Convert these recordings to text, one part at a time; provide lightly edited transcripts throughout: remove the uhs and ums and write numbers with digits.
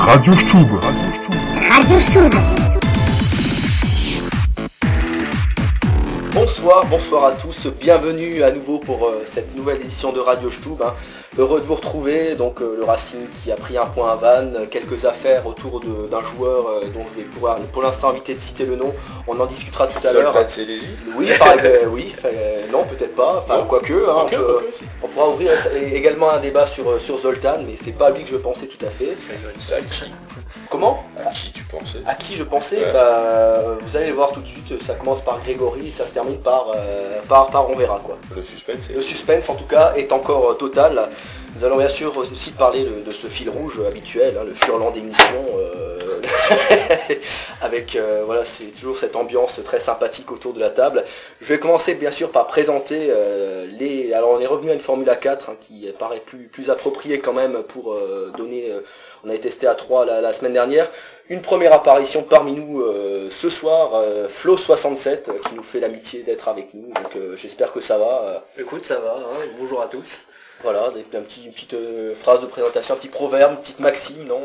Radio Stube. Radio Stube. Bonsoir à tous, bienvenue à nouveau pour cette nouvelle édition de Radio Stube. Heureux de vous retrouver, donc le Racing qui a pris un point à Vannes, quelques affaires autour d'un joueur dont je vais pouvoir pour l'instant éviter de citer le nom, on en discutera tout à l'heure. Oui, non peut-être pas, enfin quoique, on pourra ouvrir également un débat sur Zoltan, mais c'est pas lui que je pensais tout à fait. Comment ? À qui tu pensais ? À qui je pensais ? Ouais. Vous allez voir tout de suite, ça commence par Grégory, ça se termine par on verra quoi. Le suspense en tout cas est encore total. Nous allons bien sûr aussi parler de ce fil rouge habituel, le furlant d'émission, avec c'est toujours cette ambiance très sympathique autour de la table. Je vais commencer bien sûr par présenter alors on est revenu à une Formule 4 qui paraît plus appropriée quand même pour donner. On a testé à 3 la semaine dernière. Une première apparition parmi nous ce soir, Flo67 qui nous fait l'amitié d'être avec nous. Donc j'espère que ça va. Écoute, ça va, bonjour à tous. Voilà, une petite phrase de présentation, un petit proverbe, une petite maxime, non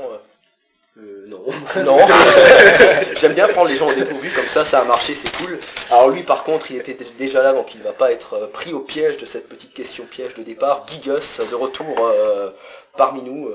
Non. J'aime bien prendre les gens au dépourvu, comme ça a marché, c'est cool. Alors lui par contre, il était déjà là, donc il ne va pas être pris au piège de cette petite question piège de départ. Gigus, de retour parmi nous.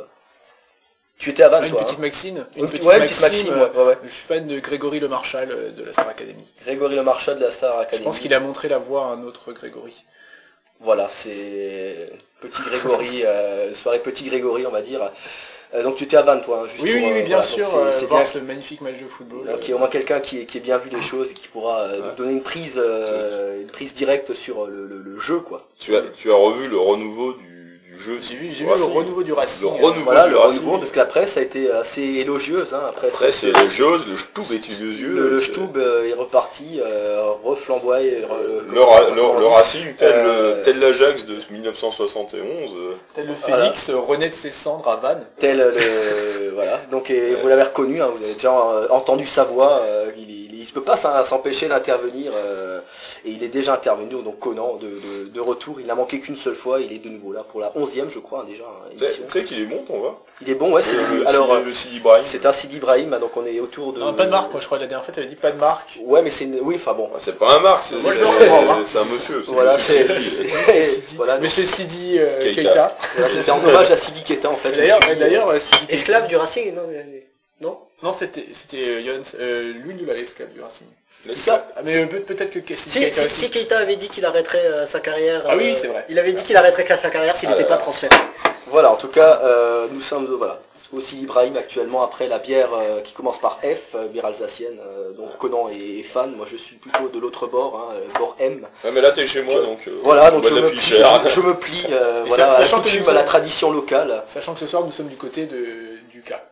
Tu étais à Vannes, toi, petite Maxime. Une petite Maxime, ouais. Je suis fan de Grégory Le Marchal de la Star Academy. Grégory Le Marchal de la Star Academy. Je pense qu'il a montré la voie à un autre Grégory. Voilà, c'est petit Grégory, soirée petit Grégory on va dire. Donc tu étais à Vannes toi, juste Oui, bien sûr, c'est voir bien ce magnifique match de football. Donc il y a au moins quelqu'un qui ait bien vu les choses et qui pourra nous donner une prise directe sur le jeu quoi. Tu as revu le renouveau du jeu. J'ai vu le renouveau du Racing. Le renouveau, parce que la presse a été assez élogieuse. Après c'est élogieuse, le Stube est élogieuse. Le Stube est reparti, reflamboyé. Le Racing, tel l'Ajax de 1971. Tel le Phénix renaît de ses cendres à Vannes. Voilà. Donc vous l'avez reconnu, vous avez déjà entendu sa voix. Il ne peut pas s'empêcher d'intervenir. Et il est déjà intervenu, donc Conan, de retour. Il n'a manqué qu'une seule fois. Il est de nouveau là pour la 11e, je crois, déjà. Tu sais qu'il est bon, ton va. Il est bon, ouais. Le Sidi Ibrahim. C'est un Sidi Ibrahim, donc on est autour de... Non, pas de marque, moi je crois, la dernière fois tu avais dit pas de marque. Ouais, mais c'est... Oui, enfin bon. C'est pas un marque, c'est un monsieur. Voilà, Voilà, monsieur Sidi Keita. C'était en hommage à Sidi Keita, en fait. D'ailleurs, esclave du Racing, non. Non, c'était lui nous l'avait esclave du Racing. C'est ça. Mais peut-être que Si Keita avait dit qu'il arrêterait sa carrière... Ah oui, c'est vrai. Il avait dit qu'il arrêterait sa carrière s'il n'était pas transféré. Voilà, en tout cas, nous sommes aussi Ibrahim actuellement après la bière qui commence par F, bière alsacienne, donc Conan est fan, moi je suis plutôt de l'autre bord, bord M. Ouais, mais là t'es chez moi donc... voilà, donc je me plie sachant à la tradition locale. Sachant que ce soir nous sommes du côté du K.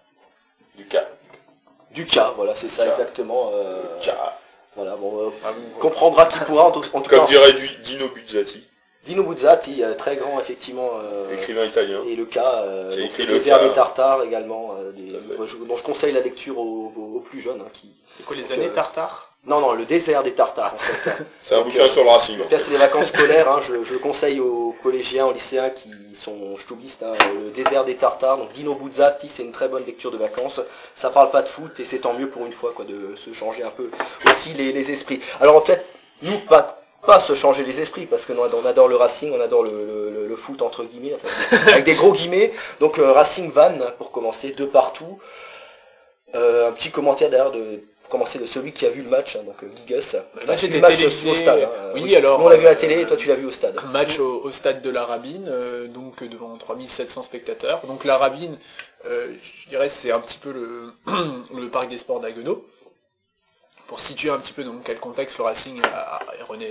Du K, voilà, c'est ça exactement. K. Voilà, bon, on comprendra qui pourra en tout Comme cas. dirait Dino Buzzati. Dino Buzzati, très grand effectivement. Écrivain italien. Et le cas, qui a écrit le désert des Tartares également, dont je conseille la lecture aux plus jeunes. C'est quoi les années Tartares ? Non, le désert des Tartares en fait. C'est un bouquin sur le Racing. Là c'est les vacances scolaires, je le conseille aux collégiens, aux lycéens qui sont stubistes, le désert des Tartares, donc Dino Buzzati, c'est une très bonne lecture de vacances. Ça parle pas de foot et c'est tant mieux pour une fois quoi, de se changer un peu aussi les esprits. Alors peut-être nous pas se changer les esprits parce que on adore le Racing, on adore le foot entre guillemets, avec des gros guillemets. Donc Racing Vannes pour commencer, de partout. Un petit commentaire d'ailleurs de commencer de celui qui a vu le match, donc Gigus. Le match était au stade. Oui, alors... Nous, on l'a vu à la télé et toi tu l'as vu au stade. Match au stade de la Rabine, donc devant 3700 spectateurs. Donc la Rabine, je dirais c'est un petit peu le parc des sports d'Haguenau. Pour situer un petit peu dans quel contexte le Racing a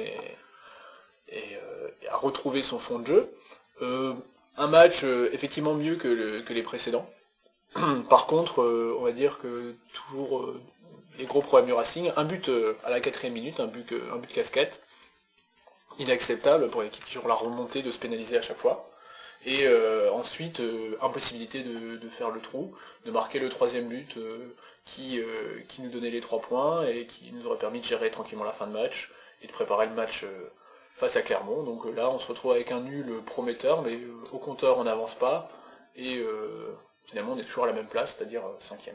retrouvé son fond de jeu. Un match effectivement mieux que les précédents. Par contre, on va dire que toujours les gros problèmes du Racing. Un but à la 4e minute, un but casquette. Inacceptable pour l'équipe qui joue la remontée de se pénaliser à chaque fois. Et ensuite, impossibilité de faire le trou, de marquer le 3e but qui nous donnait les 3 points et qui nous aurait permis de gérer tranquillement la fin de match et de préparer le match face à Clermont. Donc là, on se retrouve avec un nul prometteur, mais au compteur, on n'avance pas. Et finalement on est toujours à la même place, c'est-à-dire 5e.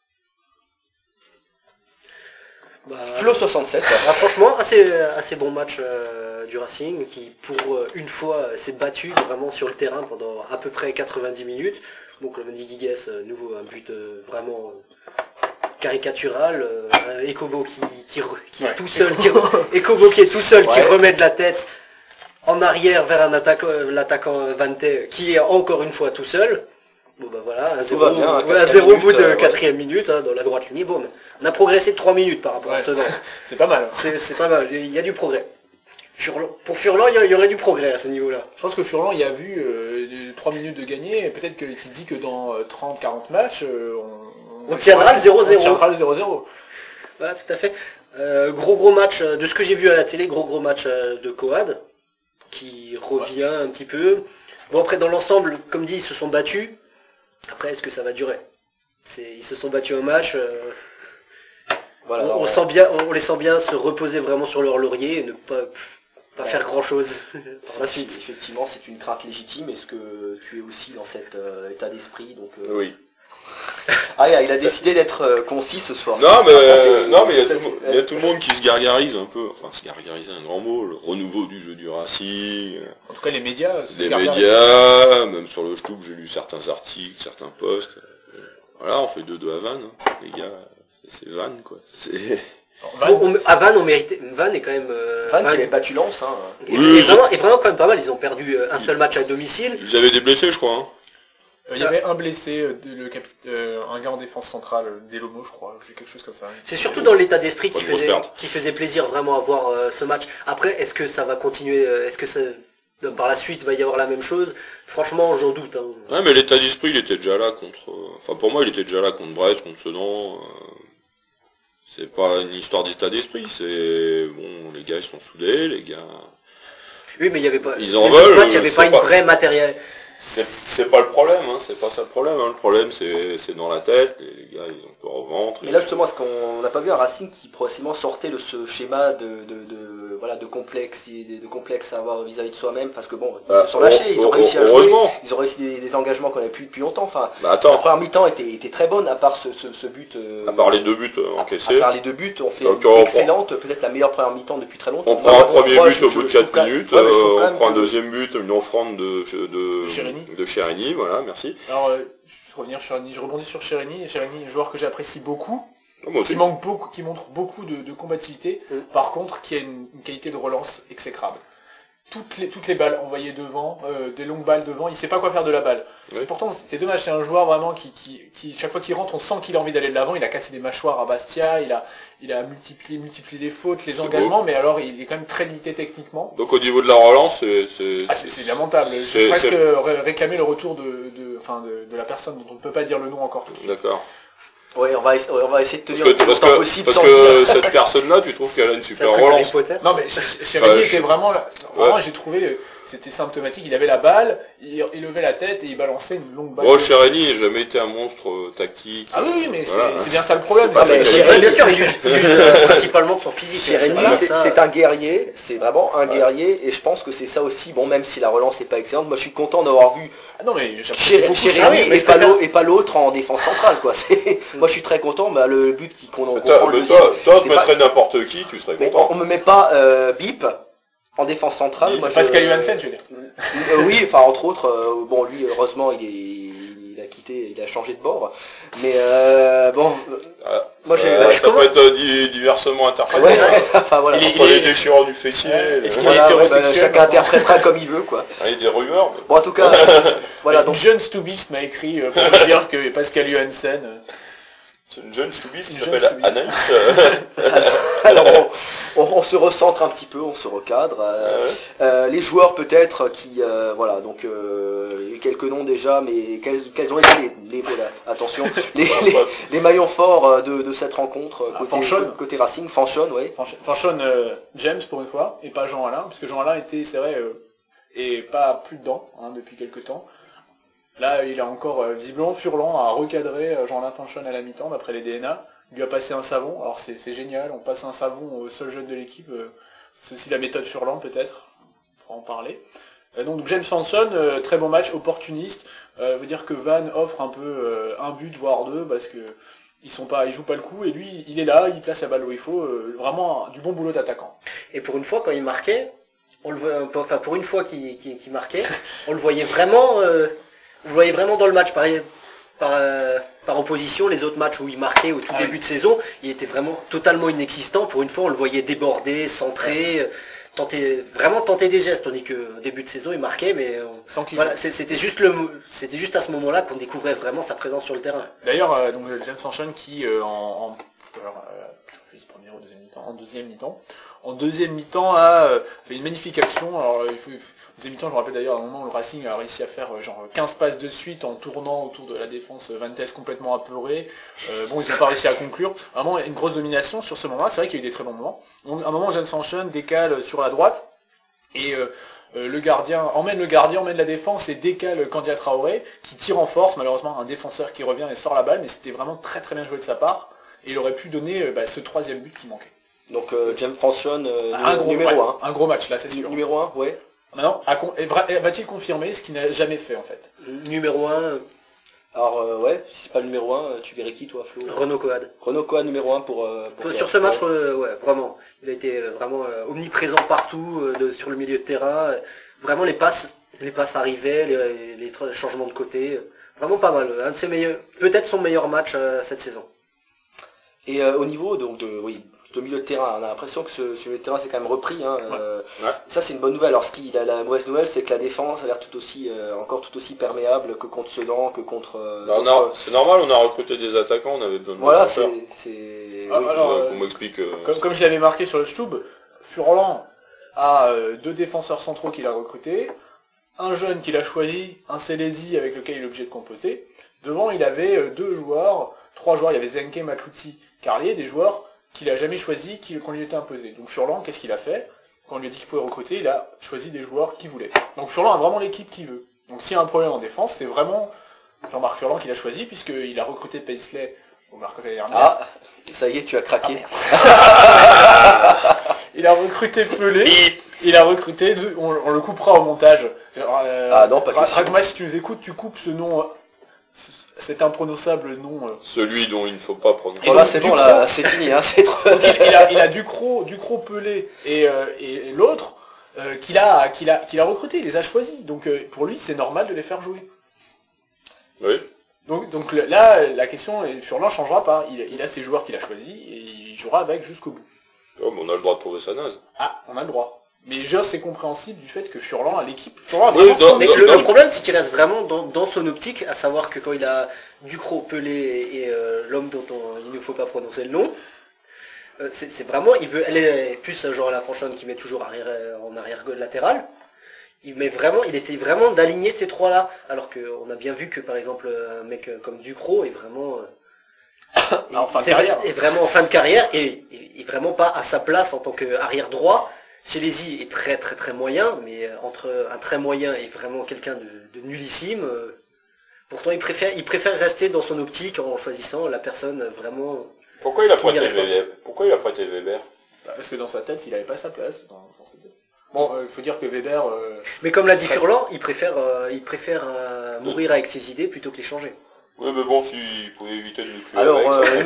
Bah, Flo 67. franchement, assez bon match du Racing qui, pour une fois, s'est battu vraiment sur le terrain pendant à peu près 90 minutes. Donc le Guigues, nouveau un but vraiment caricatural. Ekobo qui est tout seul, Ekobo qui est tout seul, qui remet de la tête en arrière vers l'attaquant Vante qui est encore une fois tout seul. Bon bah voilà, un 0 au bout de 4e minute dans la droite ligne. Bon, on a progressé de 3 minutes par rapport à ce C'est pas mal. C'est pas mal, il y a du progrès. Pour Furlan, il y aurait du progrès à ce niveau-là. Je pense que Furlan il a vu 3 minutes de gagner, et peut-être qu'il se dit que dans 30-40 matchs, on tiendra le 0-0. On tiendra le 0-0. Voilà, tout à fait. Gros match, de ce que j'ai vu à la télé, gros match de Coad, qui revient un petit peu. Bon après dans l'ensemble, comme dit, ils se sont battus. Après, est-ce que ça va durer? Ils se sont battus au match. Voilà, on les sent bien se reposer vraiment sur leur laurier et ne pas faire grand-chose par la suite. Effectivement, c'est une crainte légitime. Est-ce que tu es aussi dans cet état d'esprit donc, Oui. Ah, il a décidé d'être concis ce soir. Non, mais il y a tout le monde qui se gargarise un peu. Enfin, se gargariser un grand mot. Le renouveau du jeu du Racing. En tout cas, les médias. Même sur le Stoup, j'ai lu certains articles, certains posts. Voilà, on fait 2-2 à Vannes, hein. Les gars, c'est Vannes, quoi. À Vannes, on méritait. Vannes est quand même. Vannes qui avait battu Lens. Hein. Et vraiment quand même pas mal. Ils ont perdu un seul match à domicile. Ils avaient des blessés, je crois. Hein. Il y avait un blessé, un gars en défense centrale, Delomo je crois, j'ai quelque chose comme ça. C'est surtout dans l'état d'esprit qui faisait plaisir vraiment à voir ce match. Après, est-ce que ça va continuer, est-ce que par la suite va y avoir la même chose? Franchement, j'en doute. Hein. Ouais, mais l'état d'esprit, il était déjà là contre... Enfin, pour moi, il était déjà là contre Brest, contre Sedan. C'est pas une histoire d'état d'esprit, c'est... Bon, les gars, ils sont soudés, les gars... Oui, mais il n'y avait pas... Ils en veulent, il n'y avait pas une vraie matériel. C'est pas le problème, hein, c'est pas ça le problème, hein. Le problème c'est dans la tête, les gars ils ont peur au ventre. Et là justement, est-ce qu'on n'a pas vu un Racing qui progressivement sortait de ce schéma de complexe à avoir vis-à-vis de soi-même, parce que bon, ils se sont lâchés, ils ont réussi à jouer, ils ont réussi des engagements qu'on n'a plus depuis longtemps, enfin, la première mi-temps était très bonne, à part ce but... à part les 2 buts encaissés. À part les 2 buts, on fait donc, une excellente, peut-être la meilleure première mi-temps depuis très longtemps. On prend un premier but au bout de 4 minutes, on prend un deuxième but, une offrande de Chérini, voilà, merci. Alors, je rebondis sur Chérini, un joueur que j'apprécie beaucoup, moi aussi. qui montre beaucoup de combativité, par contre qui a une qualité de relance exécrable. Toutes les balles envoyées devant, des longues balles devant, il sait pas quoi faire de la balle. Oui. Pourtant c'est dommage, c'est un joueur vraiment qui chaque fois qu'il rentre, on sent qu'il a envie d'aller de l'avant, il a cassé des mâchoires à Bastia, il a multiplié les fautes, les engagements, mais alors il est quand même très limité techniquement. Donc au niveau de la relance, c'est lamentable. J'ai presque réclamé le retour de la personne dont on ne peut pas dire le nom encore tout de suite. D'accord. Oui, on va essayer de tenir le plus longtemps possible. Parce que cette personne-là, tu trouves qu'elle a une super relance? Non mais Chérini était vraiment là. Vraiment, j'ai trouvé, c'était symptomatique, il avait la balle, il levait la tête et il balançait une longue balle. Bon, Chérini n'a jamais été un monstre tactique. Ah oui, mais voilà, c'est bien ça le problème. Chérini, bien sûr, il use principalement de son physique. Chérini, c'est un guerrier, c'est vraiment un guerrier, et je pense que c'est ça aussi, bon, même si la relance n'est pas excellente, moi je suis content d'avoir vu Chérini et pas l'autre en défense centrale, quoi. Moi je suis très content, bah, le but qu'on toi, tu mettrais n'importe qui, tu serais content. On me met pas Bip en défense centrale. Pascal Johansen, tu veux dire. Oui, enfin entre autres, bon lui heureusement il a quitté, il a changé de bord. Mais bon, moi ça peut être diversement interprété. Ouais, enfin, voilà. Entre les déchirants du fessier. Chacun interprétera comme il veut, quoi. Il y a des rumeurs. Bon en tout cas, voilà. Donc jeune Stoubiste m'a écrit pour me dire que Pascal Johansen. C'est une jeune Stoubiste qui s'appelle Anaïs. Alors on se recentre un petit peu, on se recadre. Les joueurs peut-être qui, voilà, donc il y a eu quelques noms déjà, mais quels ont été les maillons forts de cette rencontre côté Racing? Fanchon, oui. Fanchon, James pour une fois, et pas Jean-Alain, parce que Jean-Alain était, c'est vrai, et pas plus dedans depuis quelques temps. Là, il a encore, visiblement, Furlan a recadré Jean-Alain Fanchon à la mi-temps, d'après les DNA. Il lui a passé un savon, alors c'est génial, on passe un savon au seul jeune de l'équipe. C'est aussi la méthode Furlan, peut-être, on pourra en parler. Donc James Hanson, très bon match, opportuniste. Veut dire que Van offre un peu un but, voire deux, parce que ils jouent pas le coup, et lui, il est là, il place la balle où il faut. Vraiment du bon boulot d'attaquant. Et pour une fois, quand il marquait, pour une fois qu'il marquait, on le voyait vraiment, dans le match. Par opposition, les autres matchs où il marquait au tout début de saison, il était vraiment totalement inexistant. Pour une fois, on le voyait déborder, centrer, tenter des gestes, tandis qu'au début de saison, il marquait, mais voilà, c'était juste à ce moment-là qu'on découvrait vraiment sa présence sur le terrain. D'ailleurs, donc James Hanson qui en deuxième mi-temps a fait une magnifique action. Alors deuxième mi-temps, je me rappelle d'ailleurs à un moment où le Racing a réussi à faire genre 15 passes de suite en tournant autour de la défense, Vantes complètement apeuré. Ils n'ont pas réussi à conclure. Vraiment une grosse domination sur ce moment-là. C'est vrai qu'il y a eu des très bons moments. Donc, à un moment, James Hanson décale sur la droite et le gardien emmène la défense et décale Candia Traoré qui tire en force. Malheureusement, un défenseur qui revient et sort la balle, mais c'était vraiment très très bien joué de sa part. Et il aurait pu donner ce troisième but qui manquait. Donc James Hanson, numéro 1. Un gros match là, c'est sûr. Numéro 1, ouais. Maintenant, va-t-il confirmer ce qu'il n'a jamais fait en fait? Numéro 1. Alors si c'est pas le numéro 1, tu verrais qui toi, Flo? Renaud Coad. Renaud Coad numéro 1 pour sur ce match, vraiment. Il a été vraiment omniprésent partout, sur le milieu de terrain. Vraiment les passes arrivaient, les changements de côté. Vraiment pas mal. Un de ses meilleurs, peut-être son meilleur match cette saison. Et au niveau donc de milieu de terrain, on a l'impression que ce milieu de terrain s'est quand même repris. Ça c'est une bonne nouvelle. Alors la mauvaise nouvelle, c'est que la défense a l'air encore tout aussi perméable que contre Sedan, que contre. C'est normal, on a recruté des attaquants, on avait besoin de. Voilà, qu'on m'explique. Comme je l'avais marqué sur le Stub, Furlan a deux défenseurs centraux qu'il a recrutés, un jeune qu'il a choisi, un Célesi avec lequel il est obligé de composer. Devant, il avait trois joueurs, il y avait Zenke, Matlouti, Carlier, des joueurs qu'il n'a jamais choisi, qu'on lui était imposé. Donc Furlan, qu'est-ce qu'il a fait? Quand on lui a dit qu'il pouvait recruter, il a choisi des joueurs qu'il voulait. Donc Furlan a vraiment l'équipe qu'il veut. Donc s'il y a un problème en défense, c'est vraiment Jean-Marc Furlan qui l'a choisi, puisqu'il a recruté Paisley au mercredi dernier. Ah, ça y est, tu as craqué. Il a recruté Pelé, il a recruté, on le coupera au montage. Non, pas question. Ragma, si tu nous écoutes, tu coupes ce nom... cet imprononçable nom. Celui dont il ne faut pas prononcer. Voilà, c'est bon, là, c'est fini, c'est trop. Donc, il a Ducrot, Pelé et l'autre qu'il a recruté, il les a choisis. Donc pour lui, c'est normal de les faire jouer. Oui. Donc là, la question, Furlan ne changera pas. Il a ses joueurs qu'il a choisis et il jouera avec jusqu'au bout. Oh, mais on a le droit de trouver ça naze. Ah, on a le droit. Mais c'est compréhensible du fait que Furlan a l'équipe. Mais le problème, c'est qu'il reste vraiment dans son optique, à savoir que quand il a Ducrot, Pelé et l'homme dont il ne faut pas prononcer le nom, c'est vraiment, elle est plus genre la Franchonne qui met toujours en arrière latéral. Il essaie vraiment d'aligner ces trois-là, alors qu'on a bien vu que par exemple un mec comme Ducrot est vraiment est vraiment en fin de carrière et vraiment pas à sa place en tant qu'arrière droit. Célesi est très très très moyen, mais entre un très moyen et vraiment quelqu'un de nullissime, pourtant il préfère rester dans son optique en choisissant la personne vraiment... Pourquoi il a prêté Weber? Parce que dans sa tête, il n'avait pas sa place dans sa tête. Bon, il faut dire que Weber... Mais comme l'a dit Furlan, il préfère mourir avec ses idées plutôt que les changer. Oui, mais bon, s'il pouvait éviter de nous tuer. Alors,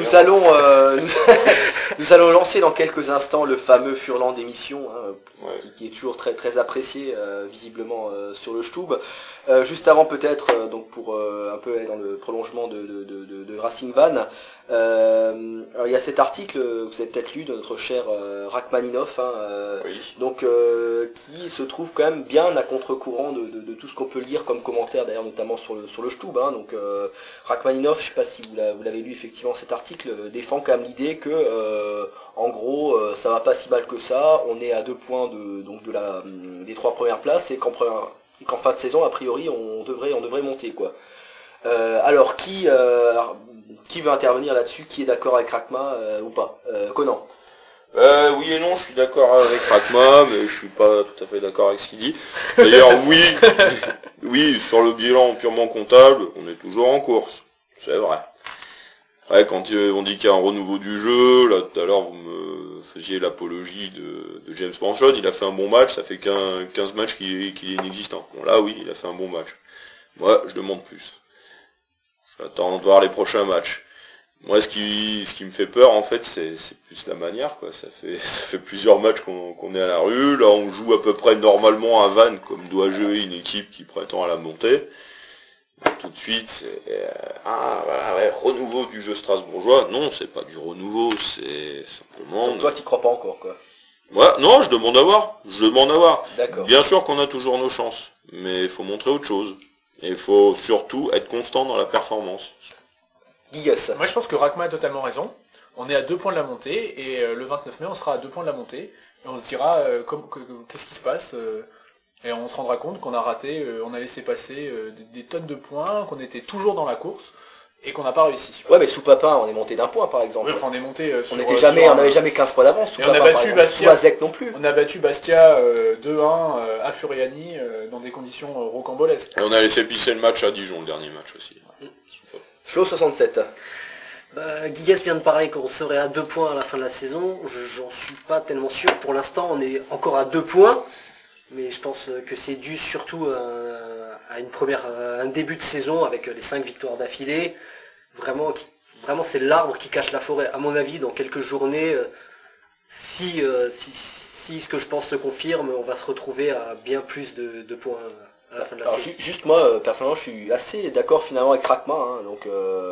nous allons lancer dans quelques instants le fameux Furlan d'émission, qui est toujours très très apprécié, visiblement, sur le Stub. Juste avant peut-être, donc pour un peu aller dans le prolongement de Racing Van, il y a cet article, vous avez peut-être lu, de notre cher Rachmaninov, donc qui se trouve quand même bien à contre-courant de tout ce qu'on peut lire comme commentaire, d'ailleurs notamment sur le Stub. Donc Rachmaninov, je ne sais pas si vous l'avez lu effectivement, cet article défend quand même l'idée que en gros ça va pas si mal que ça, on est à 2 points des 3 premières places et qu'en fin de saison a priori on devrait monter quoi. Alors qui veut intervenir là-dessus, qui est d'accord avec Rachma ou pas? Conan. Oui et non, je suis d'accord avec Rachma, mais je suis pas tout à fait d'accord avec ce qu'il dit. D'ailleurs, oui, sur le bilan purement comptable, on est toujours en course, c'est vrai. Ouais, quand on dit qu'il y a un renouveau du jeu, là tout à l'heure vous me faisiez l'apologie de James Manchot, il a fait un bon match, ça fait 15 matchs qu'il est inexistant. Bon là oui, il a fait un bon match. Moi, je demande plus. J'attends de voir les prochains matchs. Moi, ce qui me fait peur, en fait, c'est plus la manière, quoi. Ça fait plusieurs matchs qu'on est à la rue. Là, on joue à peu près normalement à Vannes, comme doit jouer une équipe qui prétend à la montée. Tout de suite, c'est voilà, ouais, renouveau du jeu strasbourgeois. Non, c'est pas du renouveau, c'est simplement... Donc toi, t'y crois pas encore, quoi. Ouais, non, je demande à voir. D'accord. Bien sûr qu'on a toujours nos chances, mais il faut montrer autre chose. Et il faut surtout être constant dans la performance. Gigas. Moi, je pense que Rakma a totalement raison. On est à 2 points de la montée, et le 29 mai, on sera à 2 points de la montée, et on se dira qu'est-ce qui se passe, et on se rendra compte qu'on a raté, on a laissé passer des tonnes de points, qu'on était toujours dans la course, et qu'on n'a pas réussi. Ouais, mais sous Papin, on est monté d'un point, par exemple. Ouais, enfin, on est monté On n'avait jamais 15 points d'avance. Et on a battu Bastia. Sous Azek non plus. On a battu Bastia 2-1 à Furiani dans des conditions rocambolesques. Et on a laissé pisser le match à Dijon, le dernier match aussi. Flo 67. Gigas vient de parler qu'on serait à 2 points à la fin de la saison. J'en suis pas tellement sûr. Pour l'instant, on est encore à 2 points. Mais je pense que c'est dû surtout à un début de saison avec les 5 victoires d'affilée. Vraiment, c'est l'arbre qui cache la forêt. À mon avis, dans quelques journées, si ce que je pense se confirme, on va se retrouver à bien plus de points à la fin de la saison. Juste moi, personnellement, je suis assez d'accord finalement avec Rakma. Hein, donc,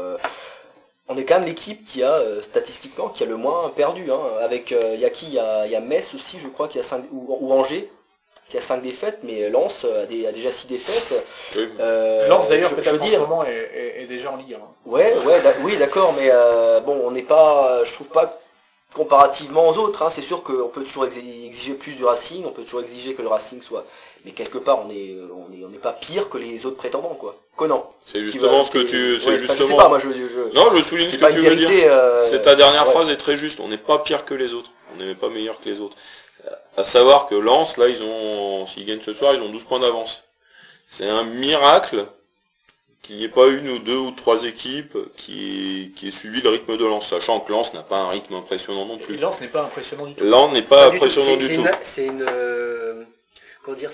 on est quand même l'équipe qui a, statistiquement, qui a le moins perdu. Hein, avec Yaki, il y a Metz aussi, je crois, qui a 5, ou Angers, qui a 5 défaites, mais Lens a déjà 6 défaites. Oui. Lens d'ailleurs je peut-être veux en dire- ce moment est déjà en Ligue 1. Oui, d'accord, mais bon, on n'est pas, je trouve pas comparativement aux autres. Hein, c'est sûr qu'on peut toujours exiger plus du Racing, on peut toujours exiger que le Racing soit, mais quelque part, on n'est pas pire que les autres prétendants, quoi. Conan. C'est justement ce que tu... C'est Je sais justement... pas, moi Non, je souligne c'est ce pas que une tu veux dire. vérité. C'est ta dernière ouais. phrase est très juste. On n'est pas pire que les autres. On n'est pas meilleur que les autres. À savoir que Lens, là, s'ils gagnent ce soir, ils ont 12 points d'avance. C'est un miracle qu'il n'y ait pas une ou deux ou trois équipes qui aient suivi le rythme de Lens, sachant que Lens n'a pas un rythme impressionnant non Et plus. Lens n'est pas impressionnant du tout. Lens n'est pas du tout. impressionnant du tout. C'est une comment dire,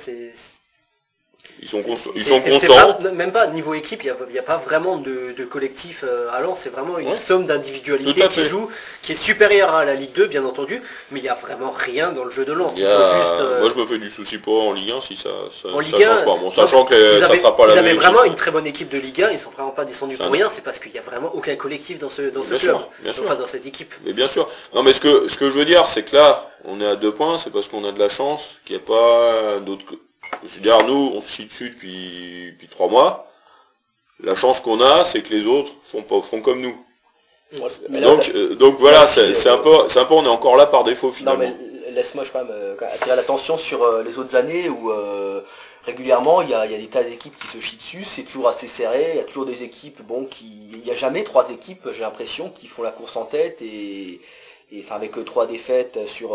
Ils sont c'est constants. même pas niveau équipe, il n'y a pas vraiment de collectif à Lens, c'est vraiment une Ouais. somme Tout d'individualité à qui fait. joue, qui est supérieure à la Ligue 2 bien entendu, mais il n'y a vraiment rien dans le jeu de Lens. Il y Ils sont a- juste, Moi je me fais du souci pour en Ligue 1 si ça en ça Ligue 1, change pas. Bon, sachant que ils ça avaient, sera pas la ils même avaient équipe. vraiment une très bonne équipe de Ligue 1, ils sont vraiment pas descendus Ça pour ne- rien, c'est parce qu'il n'y a vraiment aucun collectif dans ce Bien club, sûr, bien sûr. enfin dans cette équipe. Mais bien sûr. Non mais ce que je veux dire, c'est que là, on est à 2 points, c'est parce qu'on a de la chance qu'il n'y a pas d'autres... Je veux dire, nous, on se chie dessus depuis 3 mois. La chance qu'on a, c'est que les autres font comme nous. Mais là, Donc voilà, là, c'est un peu, on est encore là par défaut non, finalement. mais laisse-moi quand même attirer l'attention sur les autres années où régulièrement il y a des tas d'équipes qui se chient dessus, c'est toujours assez serré, il y a toujours des équipes, il n'y a jamais 3 équipes, j'ai l'impression, qui font la course en tête et enfin avec 3 défaites sur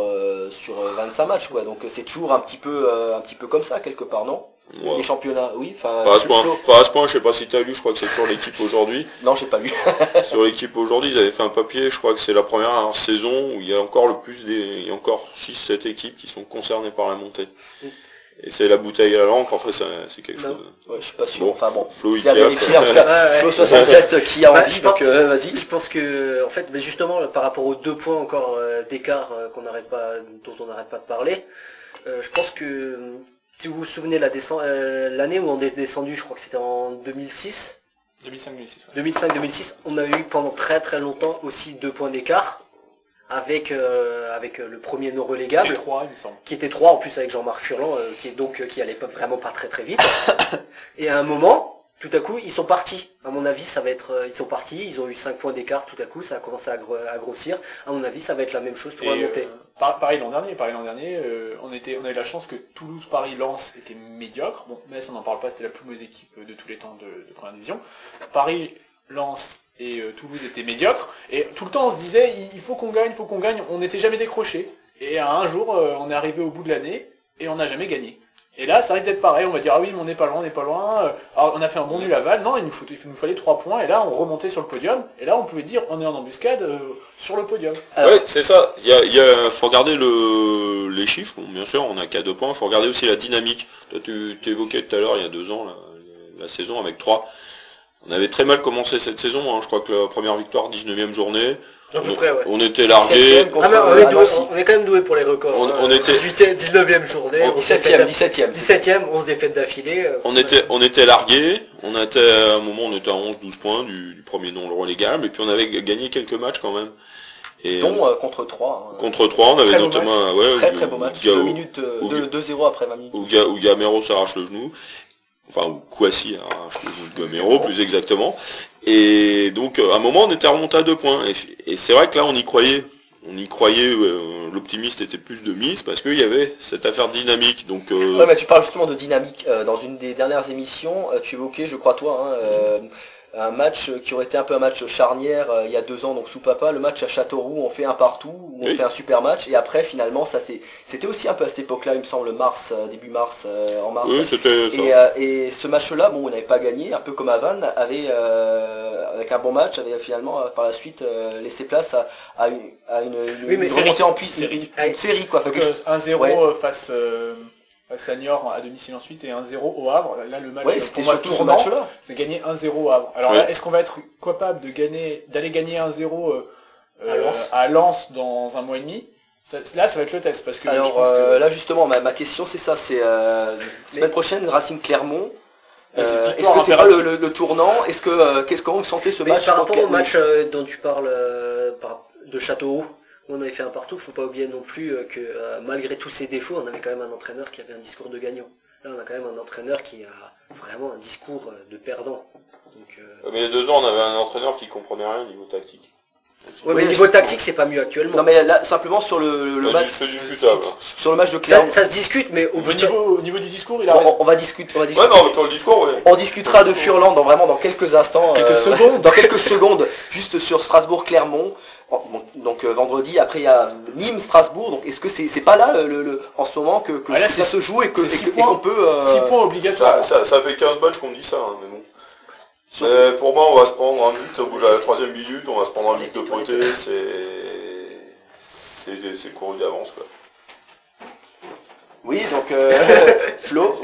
25 matchs, quoi. Donc c'est toujours un petit peu comme ça quelque part, non? Ouais. Les championnats, oui, enfin. Pas à ce point, Flo- pas à ce point, je sais pas si tu as lu, je crois que c'est sur l'équipe aujourd'hui. Non, j'ai pas lu. Sur l'équipe aujourd'hui, ils avaient fait un papier, je crois que c'est la première saison où il y a encore il y a encore 6-7 équipes qui sont concernées par la montée. Et c'est la bouteille à l'encre, après c'est quelque Non. chose. Ouais, je suis pas sûr. Bon, Enfin bon. Flo, il C'est à kiffe. vérifier, en tout cas. Ouais, Flo 67 qui a Bah, envie, je donc pense- vas-y. Je pense que, en fait, mais justement, par rapport aux 2 points encore d'écart dont on n'arrête pas de parler, je pense que, si vous vous souvenez, l'année où on est descendu, je crois que c'était en 2006, 2005-2006. 2005-2006, on a eu pendant très très longtemps aussi 2 points d'écart, avec le premier non relégable, J'ai 3, il me semble. qui était 3 en plus avec Jean-Marc Furlan, qui allait pas vraiment pas très très vite. Et à un moment, tout à coup, ils sont partis. À mon avis, ça va être, ils sont partis, ils ont eu 5 points d'écart tout à coup, ça a commencé à grossir. À mon avis, ça va être la même chose pour la montée. Pareil l'an dernier, on a eu la chance que Toulouse, Paris, Lens étaient médiocres. Bon, Metz, on n'en parle pas, c'était la plus mauvaise équipe de tous les temps de première division. Paris, Lens et Toulouse étaient médiocres. Et tout le temps, on se disait, il faut qu'on gagne, on n'était jamais décroché. Et à un jour, on est arrivé au bout de l'année et on n'a jamais gagné. Et là, ça risque d'être pareil, on va dire, ah oui, mais on n'est pas loin, alors on a fait un bon nul à Val, non, il nous fallait 3 points, et là, on remontait sur le podium, et là, on pouvait dire, on est en embuscade sur le podium. Alors- Ouais, c'est ça. Faut regarder les chiffres. Bon, bien sûr, on a qu'à 2 points. Faut regarder aussi la dynamique. Toi, tu évoquais tout à l'heure, il y a 2 ans, la saison avec 3. On avait très mal commencé cette saison. Hein. Je crois que la première victoire, 19e journée. À peu près, ouais. On était largués. 17e contre- Ah, mais Nancy. on est quand même doué pour les records. On était- 19e journée. 17e. 11 défaites d'affilée. On était largués. À un moment, on était à 11-12 points du premier non relégable. Et puis on avait gagné quelques matchs quand même. Et Dont contre 3. contre 3, on avait Très beau notamment Très beau match. Gao- 2 minutes, 2-0 après 20 minutes. où Gamero s'arrache le genou, enfin où Kouassi arrache le genou de Gamero plus exactement, et donc à un moment on était remonté à 2 points, et c'est vrai que là on y croyait, l'optimiste était plus de mise, parce qu'il y avait cette affaire dynamique, donc Ouais, mais tu parles justement de dynamique. Dans une des dernières émissions, tu évoquais, je crois toi, un match qui aurait été un peu un match charnière il y a 2 ans, donc sous Papa, le match à Châteauroux, on fait un partout, où on Oui. fait un super match, et après finalement c'était aussi un peu à cette époque-là, il me semble, début mars, en mars. oui, c'était ça. Et ce match-là, bon, on n'avait pas gagné, un peu comme à Vannes, avec un bon match, avait finalement par la suite laissé place à une Oui, mais une remontée en puissance, série. une série quoi. Donc Fait que- 1-0 Ouais. face à Niort à domicile ensuite, et 1-0 au Havre. Là, le match, ouais, pour c'était moi, surtout ce tournant, match-là. c'est gagner 1-0 au Havre. Alors Ouais. là, est-ce qu'on va être capable d'aller gagner 1-0 À Lens. à Lens dans un mois et demi? Là, ça va être le test, parce que je Alors pense que... là justement, ma question c'est ça, c'est semaine prochaine Racing Clermont. Mais c'est Est-ce victoire que c'est pas impérative. le tournant? comment vous sentez ce Mais match par contre rapport au Clermont? match dont tu parles de Châteauroux, où on avait fait un partout, faut pas oublier non plus que malgré tous ses défauts, on avait quand même un entraîneur qui avait un discours de gagnant. Là, on a quand même un entraîneur qui a vraiment un discours de perdant. Donc, Mais il y a 2 ans, on avait un entraîneur qui comprenait rien au niveau tactique. ouais, mais Oui, niveau tactique, c'est pas mieux actuellement. Non mais là simplement sur le match, C'est discutable. sur le match de Clermont, Ça se discute, mais au bout de... Au niveau du discours, il a raison. on va discuter. Ouais, non, sur le discours, ouais. On discutera de Furlan dans quelques instants. Quelques secondes. Dans quelques secondes, juste sur Strasbourg-Clermont. Donc vendredi, après il y a Nîmes-Strasbourg. Donc est-ce que c'est pas là en ce moment que Ah, là, ça c'est- se joue et c'est 6 qu'on peut... 6 points obligatoires. Ça fait 15 matchs qu'on me dit ça, hein, mais bon. Mais pour moi, on va se prendre un but au bout de la 3e minute, on va se prendre un but de poté, c'est couru d'avance, quoi. Oui, donc Flo.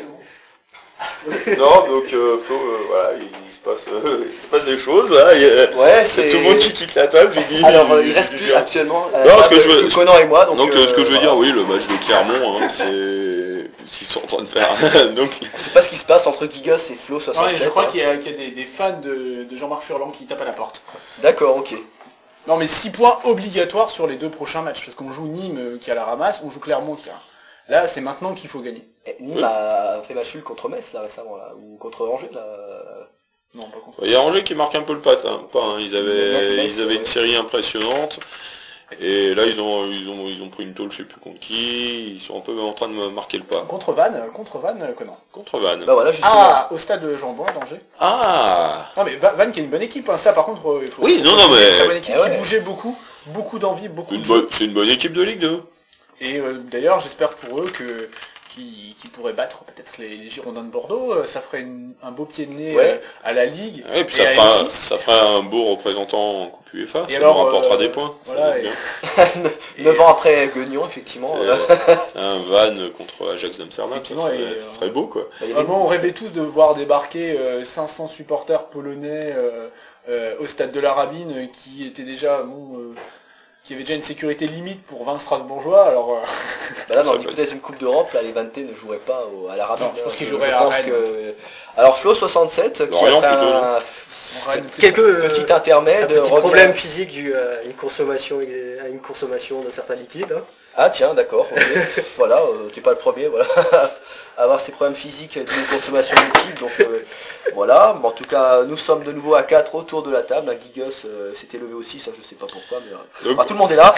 Non, donc Flo, voilà, il se passe des choses, là, Ouais, c'est tout le monde qui quitte la table, j'ai dit... Alors il reste plus actuellement Non, ce que je veux- Conan et moi. Donc, ce que je veux dire, oui, le match de Clermont, hein, c'est ce qu'ils sont en train de faire. Donc, je sais pas ce qui se passe entre Gigas et Flo Ouais, 67. je crois hein. qu'il y a des fans de Jean-Marc Furlan qui tapent à la porte. D'accord, ok. Non, mais 6 points obligatoires sur les 2 prochains matchs, parce qu'on joue Nîmes qui a la ramasse, on joue Clermont qui a... Là, c'est maintenant qu'il faut gagner. Et Nîmes a fait match nul contre Metz là récemment là, ou contre Angers là. Non, pas contre. il y a Angers qui marque un peu le pas, hein. Ils avaient Ouais. une série impressionnante. Et là, ils ont pris une tôle, je sais plus contre qui. Ils sont un peu en train de marquer le pas. Contre Vannes, Conan. Contre Vannes. Bah voilà justement. Ah, au stade de Jean-Bouin, d'Angers. Ah Non, mais Vannes qui est une bonne équipe, hein. Ça par contre, il faut... Oui, non, c'est mais- une très bonne équipe Eh qui ouais. bougeait beaucoup d'envie, beaucoup de jeu. c'est une bonne équipe de Ligue 2. Et d'ailleurs, j'espère pour eux qu'ils pourraient battre peut-être les Girondins de Bordeaux. Ça ferait un beau pied de nez Ouais. à la Ligue. Et puis et à M6. ça fera un beau représentant en Coupe UEFA. Et Ça alors, nous rapportera des points. Ça voilà, va être et- bien. 9 ans après Guignon effectivement. C'est un Vannes contre Ajax d'Amsterdam. Ça Effectivement, serait, et, ça serait beau, quoi. Bah, il y avait- Vraiment, on rêvait tous de voir débarquer 500 supporters polonais au stade de la Rabine qui étaient déjà qui avait déjà une sécurité limite pour 20 Strasbourgeois. Alors Bah là, dans Ça l'hypothèse d'une Coupe d'Europe, là, les Vantais ne joueraient pas à la Rabine. Non, je pense qu'ils Je joueraient à pense Rennes. Alors Flo 67, qui Lorient, après plutôt, un Quelques petit intermède, un petit revient- problème physique dû à une consommation d'un certain liquide. Hein. Ah tiens, d'accord, ok. Voilà, t'es pas le premier, voilà, à avoir ces problèmes physiques d'une consommation liquide, donc voilà. Mais en tout cas, nous sommes de nouveau à 4 autour de la table. Gigas s'était levé aussi, ça je sais pas pourquoi, mais Donc, tout le monde est là.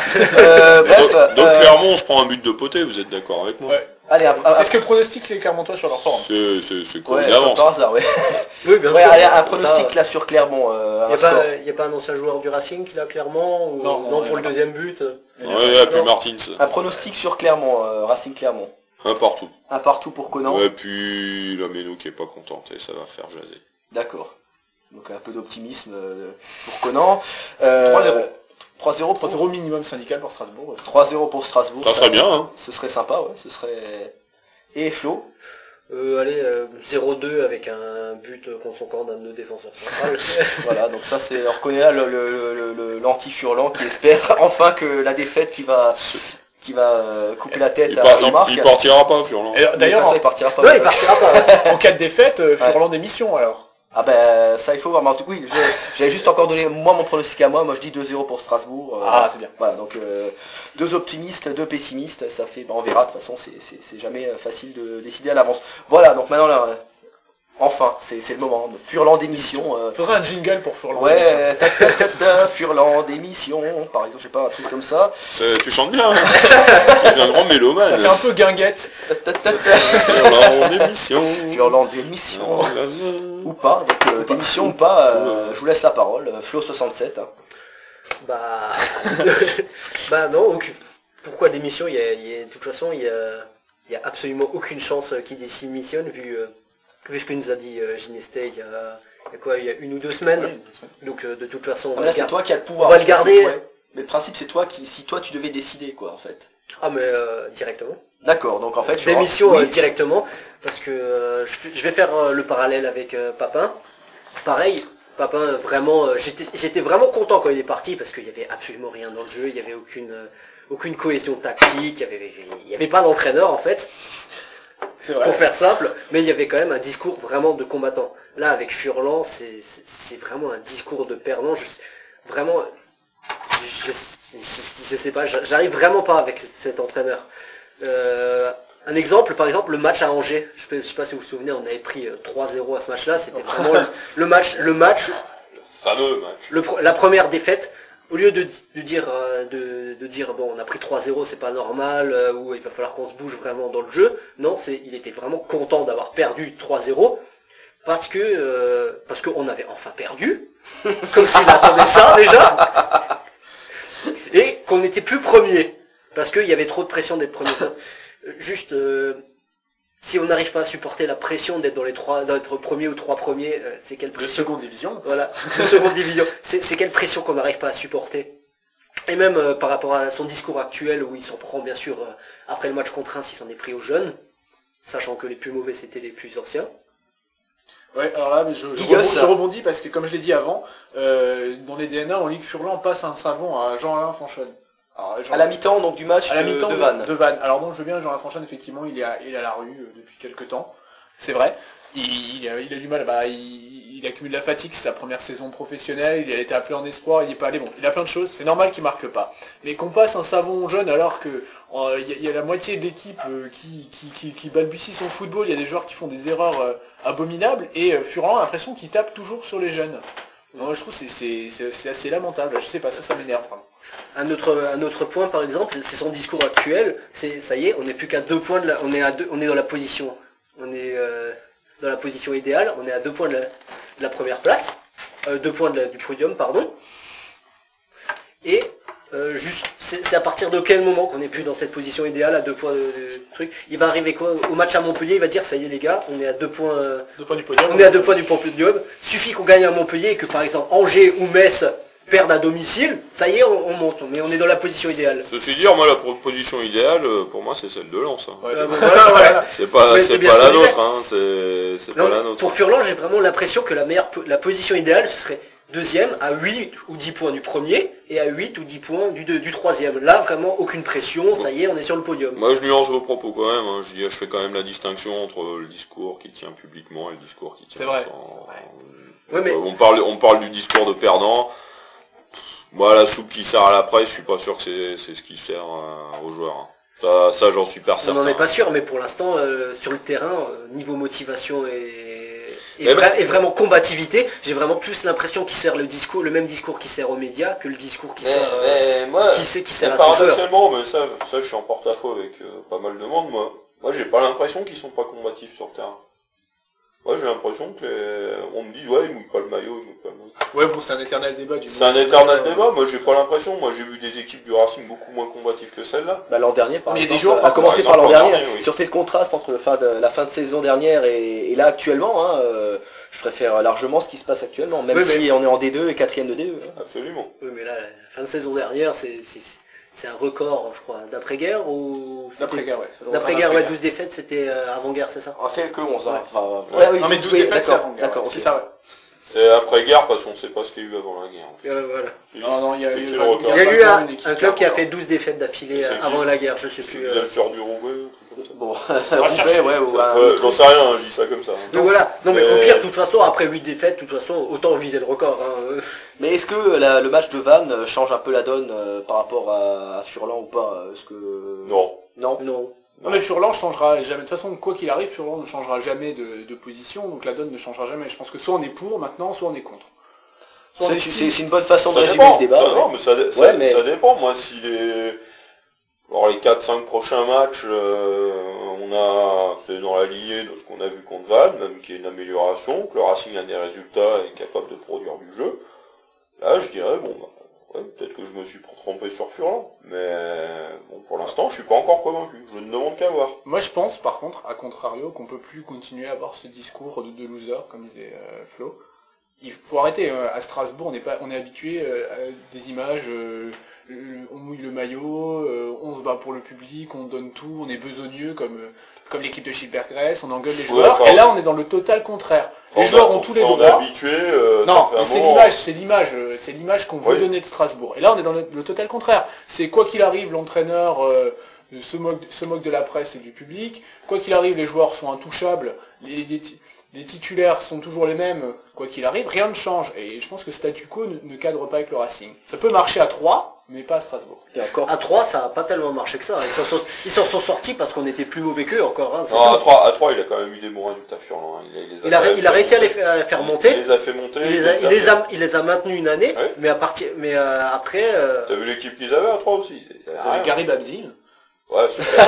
donc clairement, on se prend un but de poté, vous êtes d'accord avec moi? ouais. Allez, C'est ce que pronostiquent les Clermontois sur leur forme. C'est couru ouais, d'avance. par hasard, ouais. Oui, bien Ouais, sûr. allez, un pronostic là sur Clermont. Il un score. n'y a pas un ancien joueur du Racing qui l'a clairement ou... Non, pour le deuxième but. Ouais, il n'y a plus Non. Martins. Un pronostic sur Clermont, Racing Clermont. Un partout. Un partout pour Conan. Et puis la Méno qui est pas contente et ça va faire jaser. D'accord. Donc un peu d'optimisme pour Conan. 3-0. 3-0 3-0 minimum syndical pour Strasbourg. 3-0 pour Strasbourg. Ça serait bien, hein. Ce serait sympa, ouais. Ce serait... Et Flo? Allez, 0-2 avec un but contre son camp d'un de nos défenseurs centrales. Voilà, donc ça c'est, on reconnaît là l'anti-Furlan qui espère enfin que la défaite qui va couper la tête à Marc. Il partira pas, Furlan. D'ailleurs, il partira pas. Non, il partira pas. en cas de défaite, Furlan démission alors. Ah ben ça il faut voir, mais en tout cas oui, j'avais juste encore donné moi mon pronostic à moi je dis 2-0 pour Strasbourg. C'est bien. Voilà, donc 2 optimistes, 2 pessimistes, ça fait, on verra, de toute façon c'est jamais facile de décider à l'avance. Voilà, donc maintenant là, enfin, c'est le moment, Furlan d'émission. Faudrait un jingle pour Furlan. Ouais, Furlan d'émission, par exemple, je sais pas, un truc comme ça. Tu chantes bien, hein. C'est un grand mélomane. Ça fait un peu guinguette. Furlan d'émission. Furlan d'émission. Ou pas, donc d'émission ou pas, je vous laisse la parole, Flo67. Bah non, pourquoi démission de toute façon, il y a absolument aucune chance qu'il démissionne vu ce que nous a dit Ginestay il y a 1 ou 2 semaines. Oui, donc de toute façon, Là c'est toi qui as le pouvoir. On va le garder. Ouais. Mais le principe c'est toi si toi tu devais décider quoi en fait. Ah mais directement. D'accord, donc en fait... Démission directement, parce que je vais faire le parallèle avec Papin. Pareil, Papin, vraiment, j'étais vraiment content quand il est parti, parce qu'il n'y avait absolument rien dans le jeu, il n'y avait aucune cohésion tactique, il n'y avait pas d'entraîneur en fait, pour faire simple, mais il y avait quand même un discours vraiment de combattant. Là, avec Furlan, c'est vraiment un discours de perdant, vraiment... Je sais pas, j'arrive vraiment pas avec cet entraîneur. Un exemple, par exemple, le match à Angers. Je sais pas si vous vous souvenez, on avait pris 3-0 à ce match-là. C'était vraiment le match, fameux match. La première défaite. Au lieu de dire bon, on a pris 3-0, c'est pas normal, ou il va falloir qu'on se bouge vraiment dans le jeu. Non, il était vraiment content d'avoir perdu 3-0 parce qu'on avait enfin perdu, comme s'il attendait ça déjà. Et qu'on n'était plus premier, parce qu'il y avait trop de pression d'être premier. Juste, si on n'arrive pas à supporter la pression d'être d'être premier ou 3 premiers, c'est quelle pression? De seconde division. Voilà, de seconde division. C'est quelle pression qu'on n'arrive pas à supporter? Et même par rapport à son discours actuel, où il s'en prend bien sûr, après le match contre Reims, il s'en est pris aux jeunes, sachant que les plus mauvais c'était les plus anciens. Ouais, alors là, mais je rebondis parce que comme je l'ai dit avant, dans les DNA, en Ligue Furlan, passe un savon à Jean-Alain Franchonne. À la mi-temps donc du match à la mi-temps de Vannes. De Vannes. Alors bon, je veux bien, Jean-Alain Franchonne, effectivement, il est à la rue depuis quelques temps. C'est vrai. Il a du mal, il accumule la fatigue, c'est sa première saison professionnelle, il a été appelé en espoir, il n'y est pas allé. Bon, il a plein de choses, c'est normal qu'il marque pas. Mais qu'on passe un savon jeune alors que il y a la moitié de l'équipe qui balbutie son football, il y a des joueurs qui font des erreurs abominables, et Furlan a l'impression qu'il tape toujours sur les jeunes. Non, je trouve que c'est assez lamentable, je sais pas, ça m'énerve vraiment. Un autre point par exemple, c'est son discours actuel, ça y est, on n'est plus qu'à 2 points on est dans la position. On est dans la position idéale, on est à 2 points de la première place, 2 points du podium, pardon. Et c'est à partir de quel moment qu'on n'est plus dans cette position idéale à 2 points de truc. Il va arriver quoi au match à Montpellier, il va dire ça y est les gars, on est à 2 points, 2 points du podium. On est à 2 points du podium. Suffit qu'on gagne à Montpellier et que par exemple Angers ou Metz perdent à domicile, ça y est on monte, mais on est dans la position idéale. Ceci dire, moi la position idéale, pour moi c'est celle de Lens. Hein. Voilà. C'est pas la nôtre, hein. C'est pas la nôtre. Pour Furlan, j'ai vraiment l'impression que la position idéale ce serait 2e à 8 ou 10 points du premier et à 8 ou 10 points du 3e. Là vraiment aucune pression, ça y est on est sur le podium. Moi je nuance vos propos quand même, hein. Je fais quand même la distinction entre le discours qui tient publiquement et le discours qui tient Ouais, mais... on parle du discours de perdant. Moi, la soupe qui sert à la presse, je suis pas sûr que c'est ce qui sert aux joueurs. Hein. Ça j'en suis pas certain. On n'en est pas sûr, mais pour l'instant, sur le terrain, niveau motivation et vraiment combativité, j'ai vraiment plus l'impression qu'il sert le même discours qui sert aux médias que le discours qui sert à ses joueurs. Paradoxalement, mais ça je suis en porte-à-faux avec pas mal de monde, moi j'ai pas l'impression qu'ils sont pas combatifs sur le terrain. Moi j'ai l'impression que on me dit ouais il mouille pas le maillot, Ouais, bon, c'est un éternel débat. C'est un éternel débat, moi j'ai pas l'impression, moi j'ai vu des équipes du Racing beaucoup moins combatives que celle-là. Bah, l'an dernier, par Mais exemple, des joueurs, à commencer par l'an exemple, dernier, oui. si on fait le contraste entre la fin de saison dernière et là actuellement, hein, je préfère largement ce qui se passe actuellement, même Oui, si on est en D2 et 4ème de D2. Hein. Absolument. Oui, mais là, la fin de saison dernière, c'est un record, je crois, d'après-guerre ou... D'après-guerre, ouais. D'après-guerre, ouais, 12 défaites, c'était avant-guerre, c'est ça? On a fait que 11 ans. Ouais. Enfin, Ouais. oui, Non, mais 12 oui, défaites, c'est d'accord, avant-guerre. d'accord, C'est ok. ça, ouais. C'est après-guerre parce qu'on sait pas ce qu'il y a eu avant la guerre. Voilà. Non, il y a C'est eu le record. Il y a eu une équipe un club qui a avant. fait 12 défaites d'affilée C'est qui avant la guerre, je sais C'est plus. le sur du Roubaix, un truc comme ça. Bon, Roubaix, ouais, ou un autre J'en truc. sais rien, je dis ça comme ça. hein. Donc voilà, non mais au Mais- pire, de toute façon, après 8 défaites, de toute façon, autant viser le record. Hein. Mais est-ce que le match de Vannes change un peu la donne par rapport à Furlan ou pas? Est-ce que... Non. Non. Non. Non mais Furlan changera jamais, de toute façon quoi qu'il arrive, Furlan ne changera jamais de position, donc la donne ne changera jamais. Je pense que soit on est pour maintenant, soit on est contre. Soit on estime- C'est une bonne façon de Ça résumer dépend, le débat. ça, ouais. non, mais Ouais, mais- ça dépend. Moi, si les 4-5 prochains matchs, c'est dans la lignée de ce qu'on a vu contre Vannes, même qu'il y a une amélioration, que le Racing a des résultats et est capable de produire du jeu, là, je dirais, bon, bah, ouais, peut-être que je me suis trompé sur Furlan, mais bon, pour l'instant, je suis pas encore convaincu. Je ne demande qu'à voir. Moi je pense par contre, à contrario, qu'on peut plus continuer à avoir ce discours de loser, comme disait Flo. Il faut arrêter, à Strasbourg on est habitué à des images, on mouille le maillot, on se bat pour le public, on donne tout, on est besogneux comme l'équipe de Gilbert Grèce, on engueule les joueurs, enfin, et là on est dans le total contraire. Les On joueurs a- ont tous les on est droits. habitué, Non, ça fait un mais moment. c'est l'image qu'on veut Oui. donner de Strasbourg. Et là, on est dans le total contraire. C'est quoi qu'il arrive, l'entraîneur se moque de la presse et du public. Quoi qu'il arrive, les joueurs sont intouchables. Les titulaires sont toujours les mêmes. Quoi qu'il arrive, rien ne change. Et je pense que statu quo ne cadre pas avec le Racing. Ça peut marcher à 3, mais pas à Strasbourg. Et encore. À 3, ça n'a pas tellement marché que ça. Ils s'en sont sortis parce qu'on était plus mauvais qu'eux encore. Hein, c'est Non, tout. à 3, il a quand même eu des bons résultats Furlan. Hein. Il a réussi à les faire monter. Il les a fait monter. Il les a maintenus une année, Ouais. mais après... T'as vu l'équipe qu'ils avaient à 3 aussi? Ça Vous avait avez rien. Gary Babzil. Ouais, super.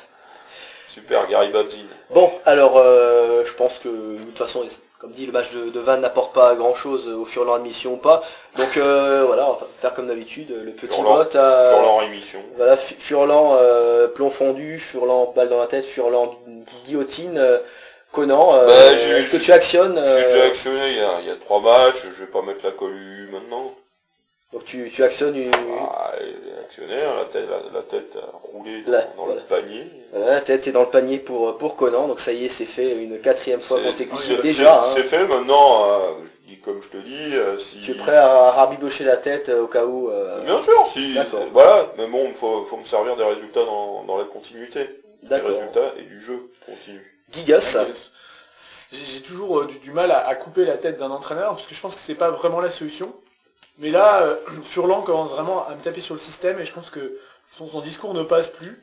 Super, Gary Babzin. Bon, alors je pense que de toute façon, comme dit, le match de Vannes n'apporte pas grand-chose au Furlan admission ou pas. Donc voilà, on va faire comme d'habitude, le petit Furlan. vote à... Furlan émission. Voilà, Furlan plomb fondu, Furlan balle dans la tête, Furlan guillotine, Conan. Est-ce que tu actionnes J'ai déjà actionné il y a 3 matchs, je vais pas mettre la colle maintenant. Donc tu actionnes une... Ah, il est actionnaire, la tête a roulé Là, dans voilà. le panier. Voilà, la tête est dans le panier pour Conan, donc ça y est, c'est fait une 4e fois consécutive C'est- déjà. Hein. C'est fait maintenant, comme je te dis, si... Tu es prêt à rabibocher la tête au cas où Bien sûr, si... D'accord. Voilà, mais bon, faut me servir des résultats dans la continuité. Des D'accord. résultats et du jeu continu. Gigas, J'ai toujours du mal à couper la tête d'un entraîneur, parce que je pense que c'est pas vraiment la solution. Mais là, Furlan commence vraiment à me taper sur le système, et je pense que son discours ne passe plus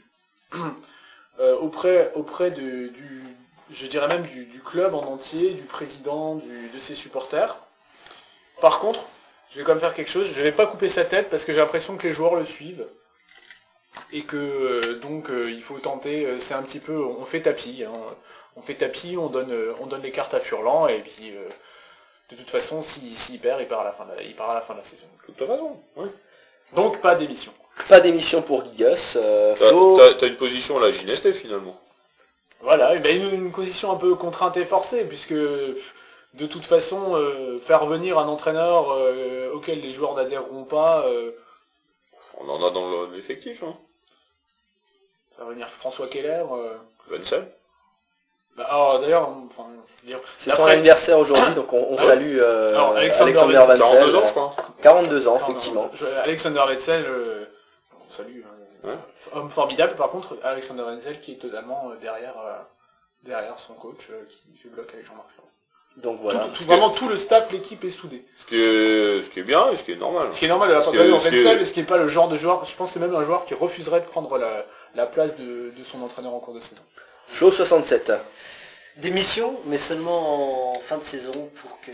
auprès je dirais même du club en entier, du président, de ses supporters. Par contre, je vais quand même faire quelque chose, je vais pas couper sa tête, parce que j'ai l'impression que les joueurs le suivent. Et que donc il faut tenter, c'est un petit peu, on fait tapis, hein. On fait tapis, on donne les cartes à Furlan, et puis de toute façon, s'il perd, il part à la fin de la saison. De toute façon, oui. Donc pas d'émission. pas d'émission pour Gigas. Flo, T'as une position à la Gineste finalement. Voilà, et ben une position un peu contrainte et forcée, puisque de toute façon, faire venir un entraîneur auquel les joueurs n'adhéreront pas, On en a dans l'effectif, hein. faire venir François Keller... Wenzel. alors d'ailleurs, enfin, je veux dire, c'est son d'après- anniversaire aujourd'hui, donc on salue Alors, Alexander Alexander Van 42 ans, Zel. je crois. 42 ans, Non, effectivement. Alexander Wetzel, on salue, hein. Ouais. Homme formidable, par contre, Alexander Wetzel qui est totalement derrière son coach qui fait bloc avec Jean-Marc Furlan. Donc voilà. Vraiment tout le staff, l'équipe est soudée. Ce qui est bien et ce qui est normal. Ce qui est normal de la part de Ce qui est- Wetzel, et ce qui n'est pas le genre de joueur, je pense que c'est même un joueur qui refuserait de prendre la place de son entraîneur en cours de saison. Flo 67. Démission, mais seulement en fin de saison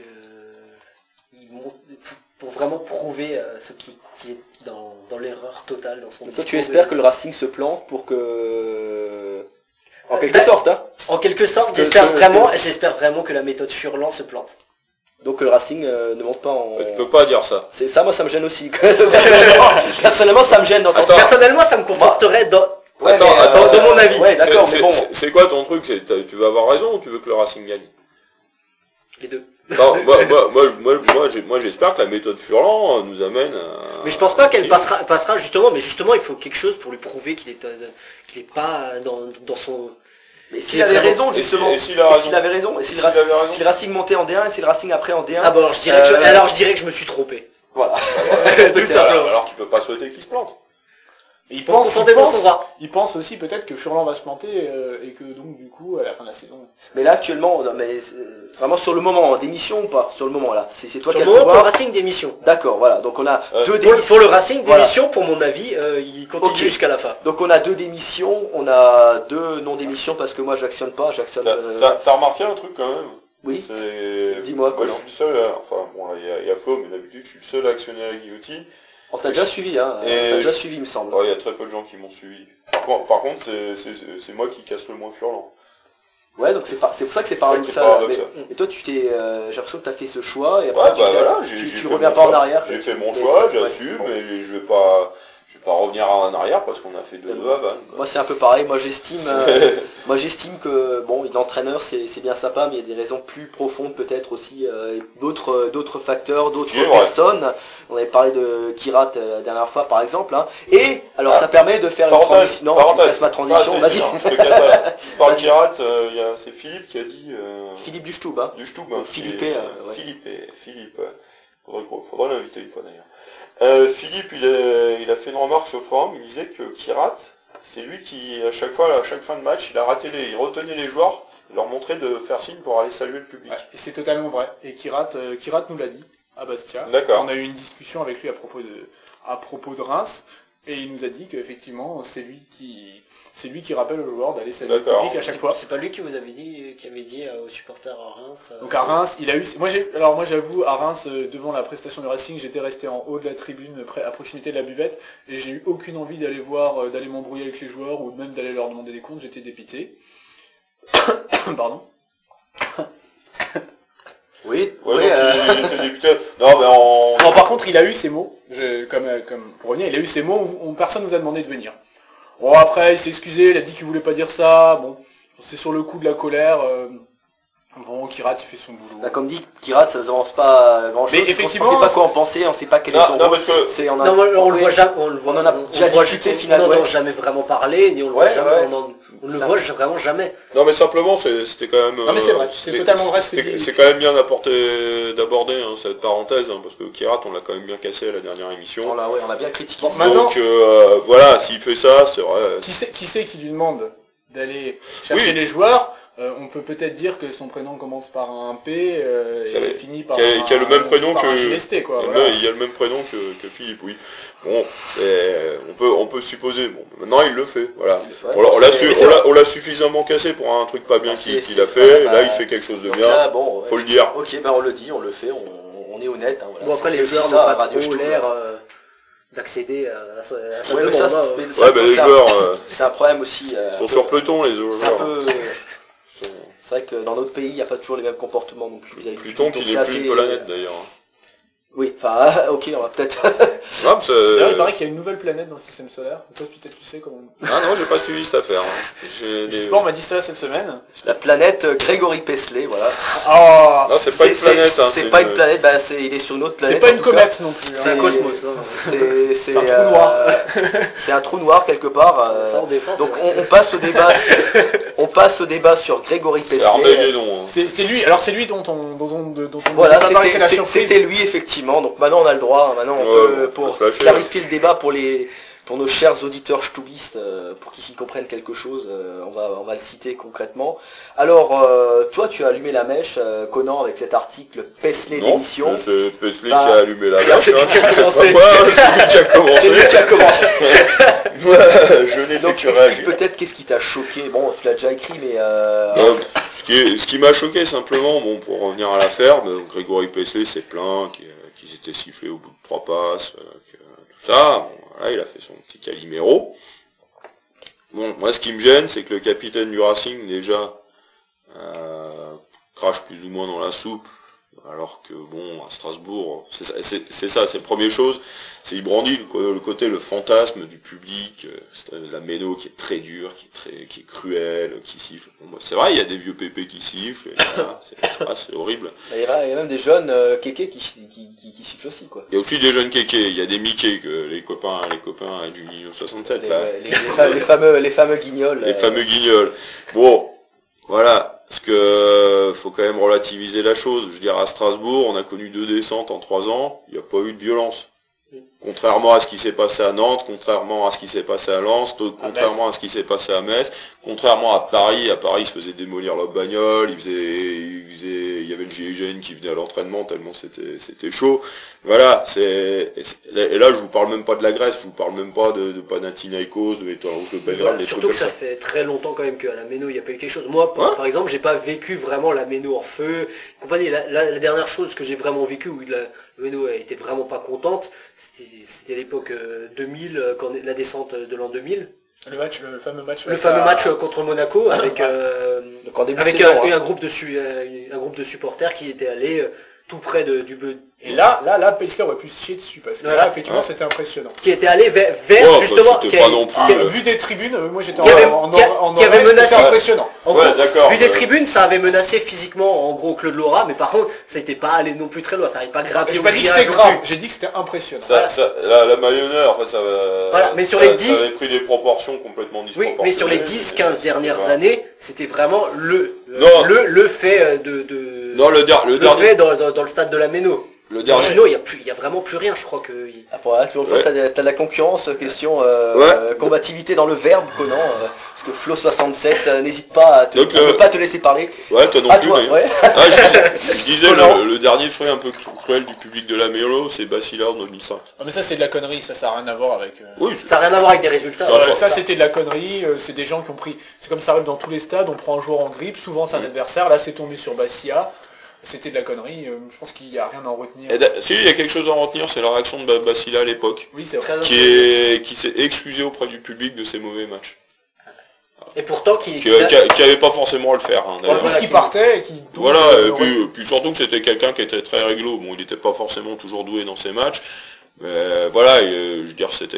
pour vraiment prouver ce qui est dans l'erreur totale dans son Donc toi discours. tu espères que le Racing se plante pour que... En quelque Bah, sorte, hein. En quelque sorte, Que- j'espère que- vraiment que la méthode Furlan se plante. Donc le Racing ne monte pas en... Tu peux pas dire ça. C'est ça, moi ça me gêne aussi. Personnellement, ça me gêne d'entendre Attends. ça. Personnellement, ça me conforterait dans... Ouais, Attends, mais, attends, c'est c'est mon avis. Ouais, d'accord, mais bon. C'est quoi ton truc? Tu veux avoir raison ou tu veux que le Racing gagne? Les deux. Non, moi j'espère que la méthode Furlan nous amène à... Mais je pense pas qu'elle passera justement, mais justement, il faut quelque chose pour lui prouver qu'il est pas dans son... Mais s'il avait raison, Et justement. s'il a raison. S'il avait raison, et si Et le s'il avait raison. si le Racing montait en D1 et si le Racing après en D1. Ah bon, alors je dirais que je me suis trompé. Voilà. Tout simplement. Alors tu peux pas souhaiter qu'il se plante. Il On s'en défendra. il pense aussi peut-être que Furlan va se planter et que donc du coup à la fin de la saison. Mais là actuellement, non, mais vraiment sur le moment, d'émission ou pas? Sur le moment là, c'est toi Sur qui le as le moment, pour le pouvoir. Racing d'émission. D'accord, voilà. Donc on a deux Pour démissions. le Racing Voilà. d'émission, pour mon avis, il continue Ok. jusqu'à la fin. Donc on a deux démissions, on a deux non démissions parce que moi j'actionne pas, j'actionne. T'as remarqué un truc quand même? Oui. C'est... Dis-moi, Moi Colin. je suis le seul, enfin bon là il y a Flo, mais d'habitude je suis le seul à actionner la guillotine. On t'a déjà suivi, hein. Et T'as déjà je- suivi, il me semble. Ouais, il y a très peu de gens qui m'ont suivi. Par contre c'est moi qui casse le moins Furlan. Ouais, donc c'est pour ça que c'est C'est paradoxal. paradoxal. Et toi, tu t'es, j'ai l'impression que t'as fait ce choix et Ouais, après bah voilà, tu j'ai fait reviens mon pas en choix. arrière. J'ai fait mon Ouais, choix, ouais, j'assume, bon. et je vais pas revenir en arrière parce qu'on a fait 2-2 à Vannes. quoi. Moi c'est un peu pareil, moi j'estime que bon, l'entraîneur c'est bien sympa, mais il y a des raisons plus profondes peut-être aussi, d'autres facteurs, d'autres Ce qui est vrai. personnes. On avait parlé de Kirat la dernière fois par exemple, hein. Et alors ça permet de faire une Parenthèse, transition. Non, tu casses ma transition, vas-y. Par le Vas-y. Kirat, c'est Philippe qui a dit... Philippe Duchtub, hein. du Stub, Philippe, ouais. ouais. Philippe, ouais. Faudrait l'inviter une fois d'ailleurs. Philippe, il a fait une remarque sur le forum, il disait que Kirat, c'est lui qui, à chaque fin de match, il retenait les joueurs, il leur montrait de faire signe pour aller saluer le public. Ouais, et c'est totalement vrai. Et Kirat nous l'a dit à Bastia. D'accord. On a eu une discussion avec lui à propos de Reims. Et il nous a dit qu'effectivement, c'est lui qui rappelle aux joueurs d'aller saluer le D'accord. public à chaque fois. C'est pas lui qui avait dit aux supporters à Reims. Donc à Reims, il a eu... Moi j'avoue, à Reims, devant la prestation du Racing, j'étais resté en haut de la tribune, à proximité de la buvette, et j'ai eu aucune envie d'aller d'aller m'embrouiller avec les joueurs, ou même d'aller leur demander des comptes, j'étais dépité. Pardon. Oui, Ouais, oui, donc il était député. Non, mais en... Non, par contre, il a eu ces mots, comme pour revenir, il a eu ces mots où personne nous a demandé de venir. Bon, après, il s'est excusé, il a dit qu'il voulait pas dire ça, bon, c'est sur le coup de la colère, bon, Kirat, il fait son boulot. Bah, comme dit Kirat, ça ne avance pas grand chose. Mais effectivement, on sait pas quoi en penser, on sait pas quel est son Non, rôle. parce que... C'est, on Non, on le voit jamais, on en a déjà discuté finalement. On n'entend jamais vraiment parler, ni on le voit Ouais, jamais, ouais. on le voit vraiment jamais. Non, mais simplement, c'était quand même... Non, mais c'est vrai, c'est totalement vrai ce que c'était- dit- C'est quand même bien d'aborder hein, cette parenthèse, hein, parce que Kirat, on l'a quand même bien cassé à la dernière émission. On a bien critiqué. Bon, maintenant- Donc voilà, s'il fait ça, c'est vrai. Qui c'est qui lui demande d'aller chercher Oui. les joueurs? On peut peut-être dire que son prénom commence par un P et finit par qui a le même prénom par un que... JST, quoi. Il Voilà. il a le même prénom que Philippe, oui. Bon, on peut supposer. Bon, maintenant il le fait, voilà. Ouais, On l'a suffisamment cassé pour un truc pas bien C'est- qu'il a c'est- fait. bah, Là, il fait quelque chose de donc bien. là, bon, ouais. Faut le dire. Ok, ben on le dit, on le fait, on est honnête. Hein, voilà. Bon, après, C'est les aussi joueurs ça, n'ont pas Radio trop Stub. l'air d'accéder à sa Ouais, mais demande, ça, hein. c'est- Ouais, bah, les c'est un- joueurs c'est un problème aussi. sont sur peloton, les C'est un joueurs. peu... Sont- C'est vrai que dans notre pays, il n'y a pas toujours les mêmes comportements non plus vis-à-vis du Pluton public, qui donc n'est c'est plus une assez- planète d'ailleurs. Oui, enfin, ok, on va peut-être... Non, mais D'ailleurs, il c'est- paraît qu'il y a une nouvelle planète dans le système solaire. Toi, peut-être tu sais comment. Ah non, j'ai pas suivi cette affaire. hein. J'ai Le des- sport m'a dit ça cette semaine. La planète Grégory Paisley, voilà. Oh, Non, c'est pas une planète. hein, C'est pas une planète, bah, il est sur une autre planète. c'est pas en une tout cas. comète non plus. C'est un hein. cosmos, hein. C'est un trou noir. C'est un trou noir quelque part. Ça en défend, Donc c'est vrai. on passe au débat. On passe au débat sur Grégory C'est Paisley. Armageddon. hein. C'est lui. Alors c'est lui dont on Voilà, n'a pas parlé, c'est la surprise. c'était lui effectivement. Donc maintenant on a le droit. Maintenant on Ouais, peut, bon, pour on peut flasher, clarifier le débat pour nos chers auditeurs stubistes, pour qu'ils s'y comprennent quelque chose, on va le citer concrètement. Alors, toi tu as allumé la mèche, Conan, avec cet article Paisley Non, d'émission. c'est Paisley Bah, qui a allumé la là, mèche. c'est lui hein, qui a je sais pas commencé. quoi, c'est lui qui a commencé. C'est lui qui a commencé. Je n'ai fait Donc que explique réagir. peut-être qu'est-ce qui t'a choqué. Bon, tu l'as déjà écrit, mais Ce qui m'a choqué simplement, bon, pour revenir à l'affaire, Grégory Paisley s'est plaint qu'ils étaient sifflés au bout de 3 passes, que tout ça. Bon, voilà, il a fait son petit Calimero. Bon, moi ce qui me gêne, c'est que le capitaine du Racing déjà crache plus ou moins dans la soupe Alors que bon, à Strasbourg, c'est ça, c'est la première chose, c'est il brandit le côté, le fantasme du public, la méno qui est très dure, qui est cruelle, qui siffle. Bon, bah, c'est vrai, il y a des vieux pépés qui sifflent, et voilà, c'est horrible. Il y a même des jeunes kékés qui sifflent aussi, quoi. Il y a aussi des jeunes kékés, il y a des Mickey, que les copains du Mignon 67 là. Les fameux guignols. Les fameux guignols. Bon, voilà. Parce que faut quand même relativiser la chose. Je veux dire, à Strasbourg, on a connu 2 descentes en 3 ans, il n'y a pas eu de violence. Contrairement à ce qui s'est passé à Nantes, contrairement à ce qui s'est passé à Lens, contrairement à ce qui s'est passé à Metz, contrairement à Paris il se faisait démolir leur bagnole, il y avait le GIGN qui venait à l'entraînement tellement c'était chaud. Voilà, et là je vous parle même pas de la Grèce, je vous parle même pas de Panathinaikos, de Étoile Rouge de Belgrade, des trucs surtout comme que ça ça. fait très longtemps quand même qu'à la Méno il n'y a pas eu quelque chose. Moi par exemple j'ai pas vécu vraiment la Méno en feu. Compagnie, la dernière chose que j'ai vraiment vécu où la Méno était vraiment pas contente, c'était l'époque 2000, quand la descente de l'an 2000. Le fameux match. Le fameux match contre Monaco avec Donc en début avec de saison, un groupe de supporters qui étaient allés tout près du Et là, Pesca aurait pu se chier dessus parce que Voilà. là, effectivement, c'était impressionnant. qui étaient allés vers Ouais, justement c'était pas non plus, Vu des tribunes, moi j'étais Qui avait- en qui avait Nord-Est, menacé- c'était impressionnant. en Ouais, gros, d'accord, vu des mais- tribunes, ça avait menacé physiquement en gros Claude Laura, mais par contre, ça n'était pas allé non plus très loin, ça n'avait pas grimpé J'ai au pas dit que grillage c'était non grave, plus. j'ai dit que c'était impressionnant. La Mayonneur, en fait, Voilà, mais sur ça les 10 avait pris des proportions complètement Oui, disproportionnées. mais sur les 10-15 dernières Voilà. années, c'était vraiment Non. le fait Non, le dernier, fait dans le stade de la Méno. le dernier. Sinon, il y a vraiment plus rien, je crois que. Après, là, toujours Ouais. t'as de la concurrence, question combativité dans le verbe, Conan, parce que Flo67 n'hésite pas à Donc, on peut pas te laisser parler. Ouais, toi non À plus, toi, mais... ouais. Ah, je disais, Conan. le dernier fruit un peu cruel du public de la Mélo, c'est Bacillard 2005. Ah, mais ça c'est de la connerie, ça n'a rien à voir avec... Oui, Ça n'a rien à voir avec des résultats. Ouais, ça c'était de la connerie, c'est des gens qui ont pris... C'est comme ça arrive dans tous les stades, on prend un joueur en grippe, souvent c'est un adversaire, là c'est tombé sur Bassia, c'était de la connerie, je pense qu'il n'y a rien à en retenir. si, il y a quelque chose à en retenir, c'est la réaction de Bacilla à l'époque, Oui c'est vrai. qui s'est excusé auprès du public de ses mauvais matchs. Et pourtant, Qui avait pas forcément à le faire, hein, d'ailleurs. Parce qu'il partait et qui... Voilà, et puis surtout que c'était quelqu'un qui était très réglo. Bon, il n'était pas forcément toujours doué dans ses matchs, mais voilà, je veux dire, c'était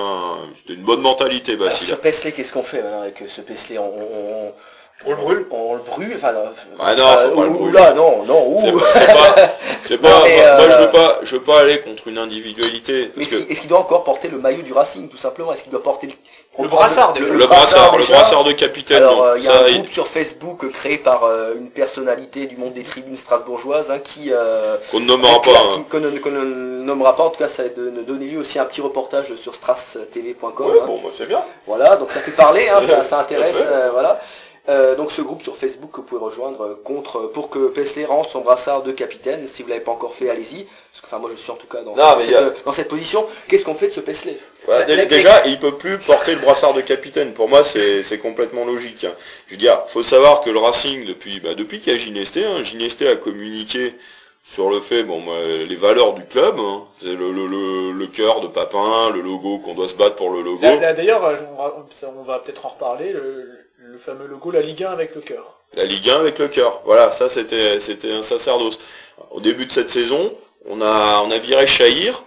une bonne mentalité, Alors, Bacilla. ce Paisley, qu'est-ce qu'on fait maintenant avec ce Paisley On le brûle. On le brûle, enfin... Ah non, faut pas le ou brûler. là, non, ouh. C'est pas, Non, mais, moi je veux pas aller contre une individualité. Mais Parce que est-ce qu'il doit encore porter le maillot du Racing, tout simplement? Est-ce qu'il doit porter Le brassard, déjà. le brassard déjà. de capitaine, Alors, non. il y a Ça, un groupe sur Facebook créé par une personnalité du monde des tribunes strasbourgeoises qui... qu'on ne nommera pas. Hein. qu'on ne nommera pas, en tout cas ça va donner lieu aussi à un petit reportage sur strastv.com. Ouais, bon, bah, c'est bien. Voilà, donc ça fait parler, ça intéresse, Tout à fait. voilà. Donc ce groupe sur Facebook que vous pouvez rejoindre pour que Paisley rende son brassard de capitaine. Si vous l'avez pas encore fait, allez-y. Parce que enfin, moi je suis en tout cas dans cette position. Qu'est-ce qu'on fait de ce Paisley? Ouais, déjà, il peut plus porter le brassard de capitaine. Pour moi, c'est complètement logique. Hein. Je veux dire, faut savoir que le Racing, depuis qu'il y a Ginesté, Ginesté a communiqué sur le fait, les valeurs du club, hein, c'est le cœur de Papin, le logo, qu'on doit se battre pour le logo. Là, d'ailleurs, on va peut-être en reparler, le fameux logo, la Ligue 1 avec le cœur. La Ligue 1 avec le cœur. Voilà, ça c'était un sacerdoce. Au début de cette saison, on a viré Chahir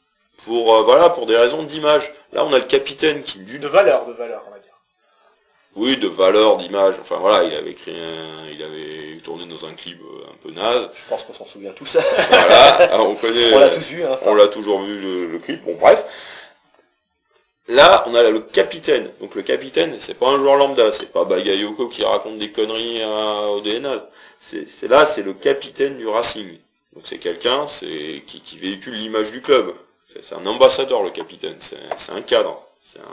pour des raisons d'image. Là, on a le capitaine qui De valeur, on va dire. Oui, de valeur, d'image. Enfin voilà, il avait tourné dans un clip un peu naze. Je pense qu'on s'en souvient tous. Voilà, on connaît. On l'a tous vu. On l'a toujours vu le clip. Bon, bref. Là, on a le capitaine. Donc le capitaine, c'est pas un joueur lambda, c'est pas Bagayoko qui raconte des conneries au DNA. C'est le capitaine du Racing. Donc c'est quelqu'un, qui véhicule l'image du club. C'est un ambassadeur, le capitaine. C'est un cadre.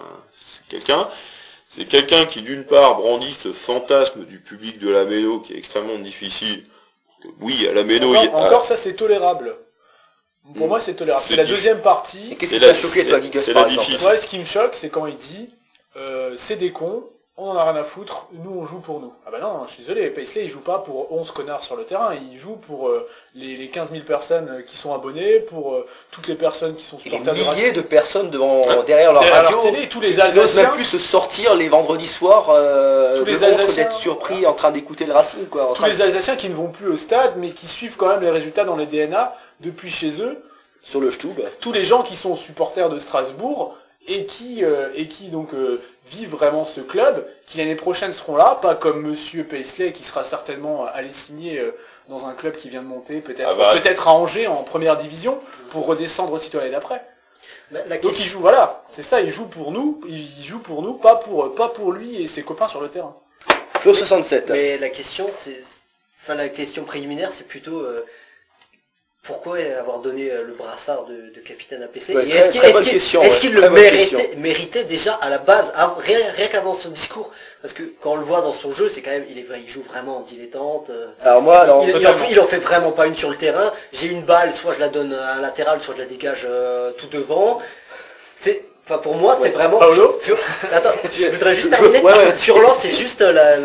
C'est quelqu'un qui d'une part brandit ce fantasme du public de la Méno qui est extrêmement difficile. Oui, à la Méno, Encore ça c'est tolérable. Pour moi c'est tolérable. C'est la deuxième partie. Et qu'est-ce qui t'a choqué toi, Gigas, c'est par la exemple? difficile. Moi ce qui me choque c'est quand il dit c'est des cons, on en a rien à foutre, nous on joue pour nous. Ah bah non, je suis désolé, Paisley il joue pas pour 11 connards sur le terrain, il joue pour les 15 000 personnes qui sont abonnées, pour toutes les personnes qui sont Et les supporters de milliers Racing. de personnes derrière leur Derrière radio, leur télé, tous les qui n'osent même Alsaciens, plus se sortir les vendredis soirs Tous les de honte Alsaciens, d'être surpris en train d'écouter le Racing, quoi. tous les Alsaciens qui ne vont plus au stade, mais qui suivent quand même les résultats dans les DNA depuis chez eux, Sur le Stub. tous les gens qui sont supporters de Strasbourg et qui donc vivent vraiment ce club, qui l'année prochaine seront là, pas comme Monsieur Paisley qui sera certainement allé signer dans un club qui vient de monter, peut-être à Angers en première division, pour redescendre aussitôt l'année d'après. Donc il joue, voilà, c'est ça, il joue pour nous, pas pour lui et ses copains sur le terrain. Flo 67. Mais la question, la question préliminaire, c'est plutôt pourquoi avoir donné le brassard de capitaine à PC. Ouais, Et très bonne question, est-ce qu'il très le bonne question. méritait déjà à la base, rien qu'avant son discours? Parce que quand on le voit dans son jeu, c'est quand même, il joue vraiment en dilettante. Alors moi, alors, Il en fait vraiment pas une sur le terrain. J'ai une balle, soit je la donne à un latéral, soit je la dégage tout devant. Enfin, pour moi, c'est vraiment... Paolo Attends, je voudrais juste terminer. Ouais. Furlan, c'est juste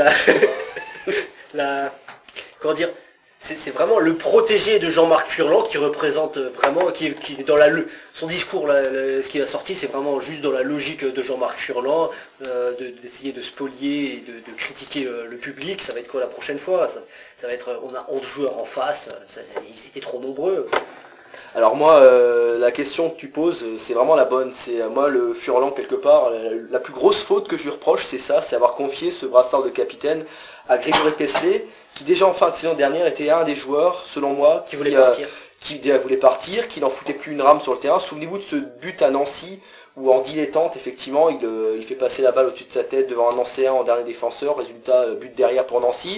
comment dire, c'est vraiment le protégé de Jean-Marc Furlan qui représente vraiment, qui est dans son discours, ce qu'il a sorti, c'est vraiment juste dans la logique de Jean-Marc Furlan, d'essayer de spolier et de critiquer le public. Ça va être quoi la prochaine fois? Ça va être, on a 11 joueurs en face, ils étaient trop nombreux. Alors moi, la question que tu poses, c'est vraiment la bonne. C'est moi le Furlan quelque part, la plus grosse faute que je lui reproche, c'est ça, c'est avoir confié ce brassard de capitaine à Grégory Paisley, qui déjà en fin de saison dernière était un des joueurs, selon moi, Qui voulait partir. Qui voulait partir, qui n'en foutait plus une rame sur le terrain. Souvenez-vous de ce but à Nancy, où en dilettante, effectivement, il fait passer la balle au-dessus de sa tête devant un Nancéen en dernier défenseur, résultat, but derrière pour Nancy.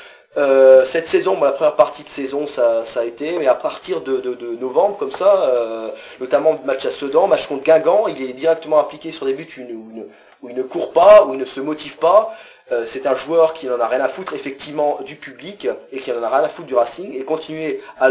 Cette saison, la première partie de saison, ça a été, mais à partir de novembre, comme ça, notamment le match à Sedan, match contre Guingamp, il est directement impliqué sur des buts où il ne court pas, où il ne se motive pas. C'est un joueur qui n'en a rien à foutre, effectivement, du public, et qui n'en a rien à foutre du Racing, et continuer à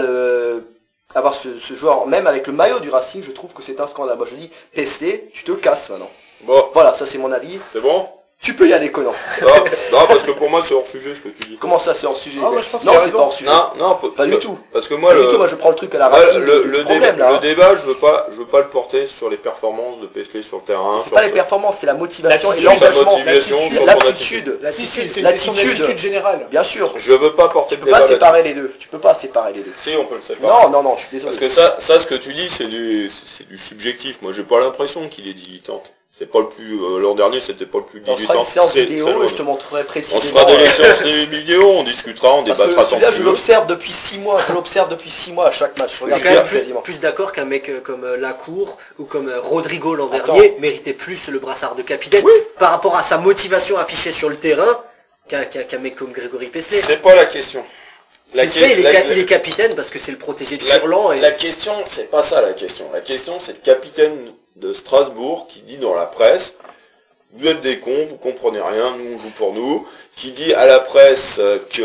avoir ce joueur, même avec le maillot du Racing, je trouve que c'est un scandale. Moi je dis, Paisley, tu te casses maintenant. Bon, Voilà, ça c'est mon avis. c'est bon? Tu peux y aller, Conan. Non, parce que pour moi c'est hors sujet ce que tu dis. Comment ça, c'est hors sujet? Ah, moi, je pense Non, qu'il a c'est pas raison. hors sujet. Non, Pas du tout. Parce que moi, Pas du tout, moi je prends le truc à la racine. le problème, là, le hein. débat, je veux pas le porter sur les performances de Paisley sur le terrain. C'est pas les performances, c'est la motivation et L'attitude, l'engagement. sa motivation, sur L'aptitude. Si, c'est une question d'attitude générale. Bien sûr. Je veux pas porter Tu le peux débat pas là-dessus. séparer les deux. Tu peux pas séparer les deux. Si, on peut le séparer. Non, je suis désolé. Parce que ça, ce que tu dis, c'est du subjectif. Moi, j'ai pas l'impression qu'il est dilettante. C'est pas le plus... L'an dernier, c'était pas le plus On fera dilettante. une séance Très vidéo loin. et je te montrerai précisément. On se fera des séances vidéo, on discutera, on Parce que débattra tant celui-là, que je tu veux. l'observe depuis 6 mois. Je l'observe depuis 6 mois à chaque match. Je Je suis regarde quand même quasiment. plus d'accord qu'un mec comme Lacour ou comme Rodrigo l'an Attends. dernier méritait plus le brassard de capitaine par rapport à sa motivation affichée sur le terrain qu'un mec comme Grégory Paisley. C'est pas la question. Paisley, il est capitaine parce que c'est le protégé de Furlan. La question, c'est pas ça la question. La question, c'est le capitaine de Strasbourg qui dit dans la presse: vous êtes des cons, vous comprenez rien, nous on joue pour nous, qui dit à la presse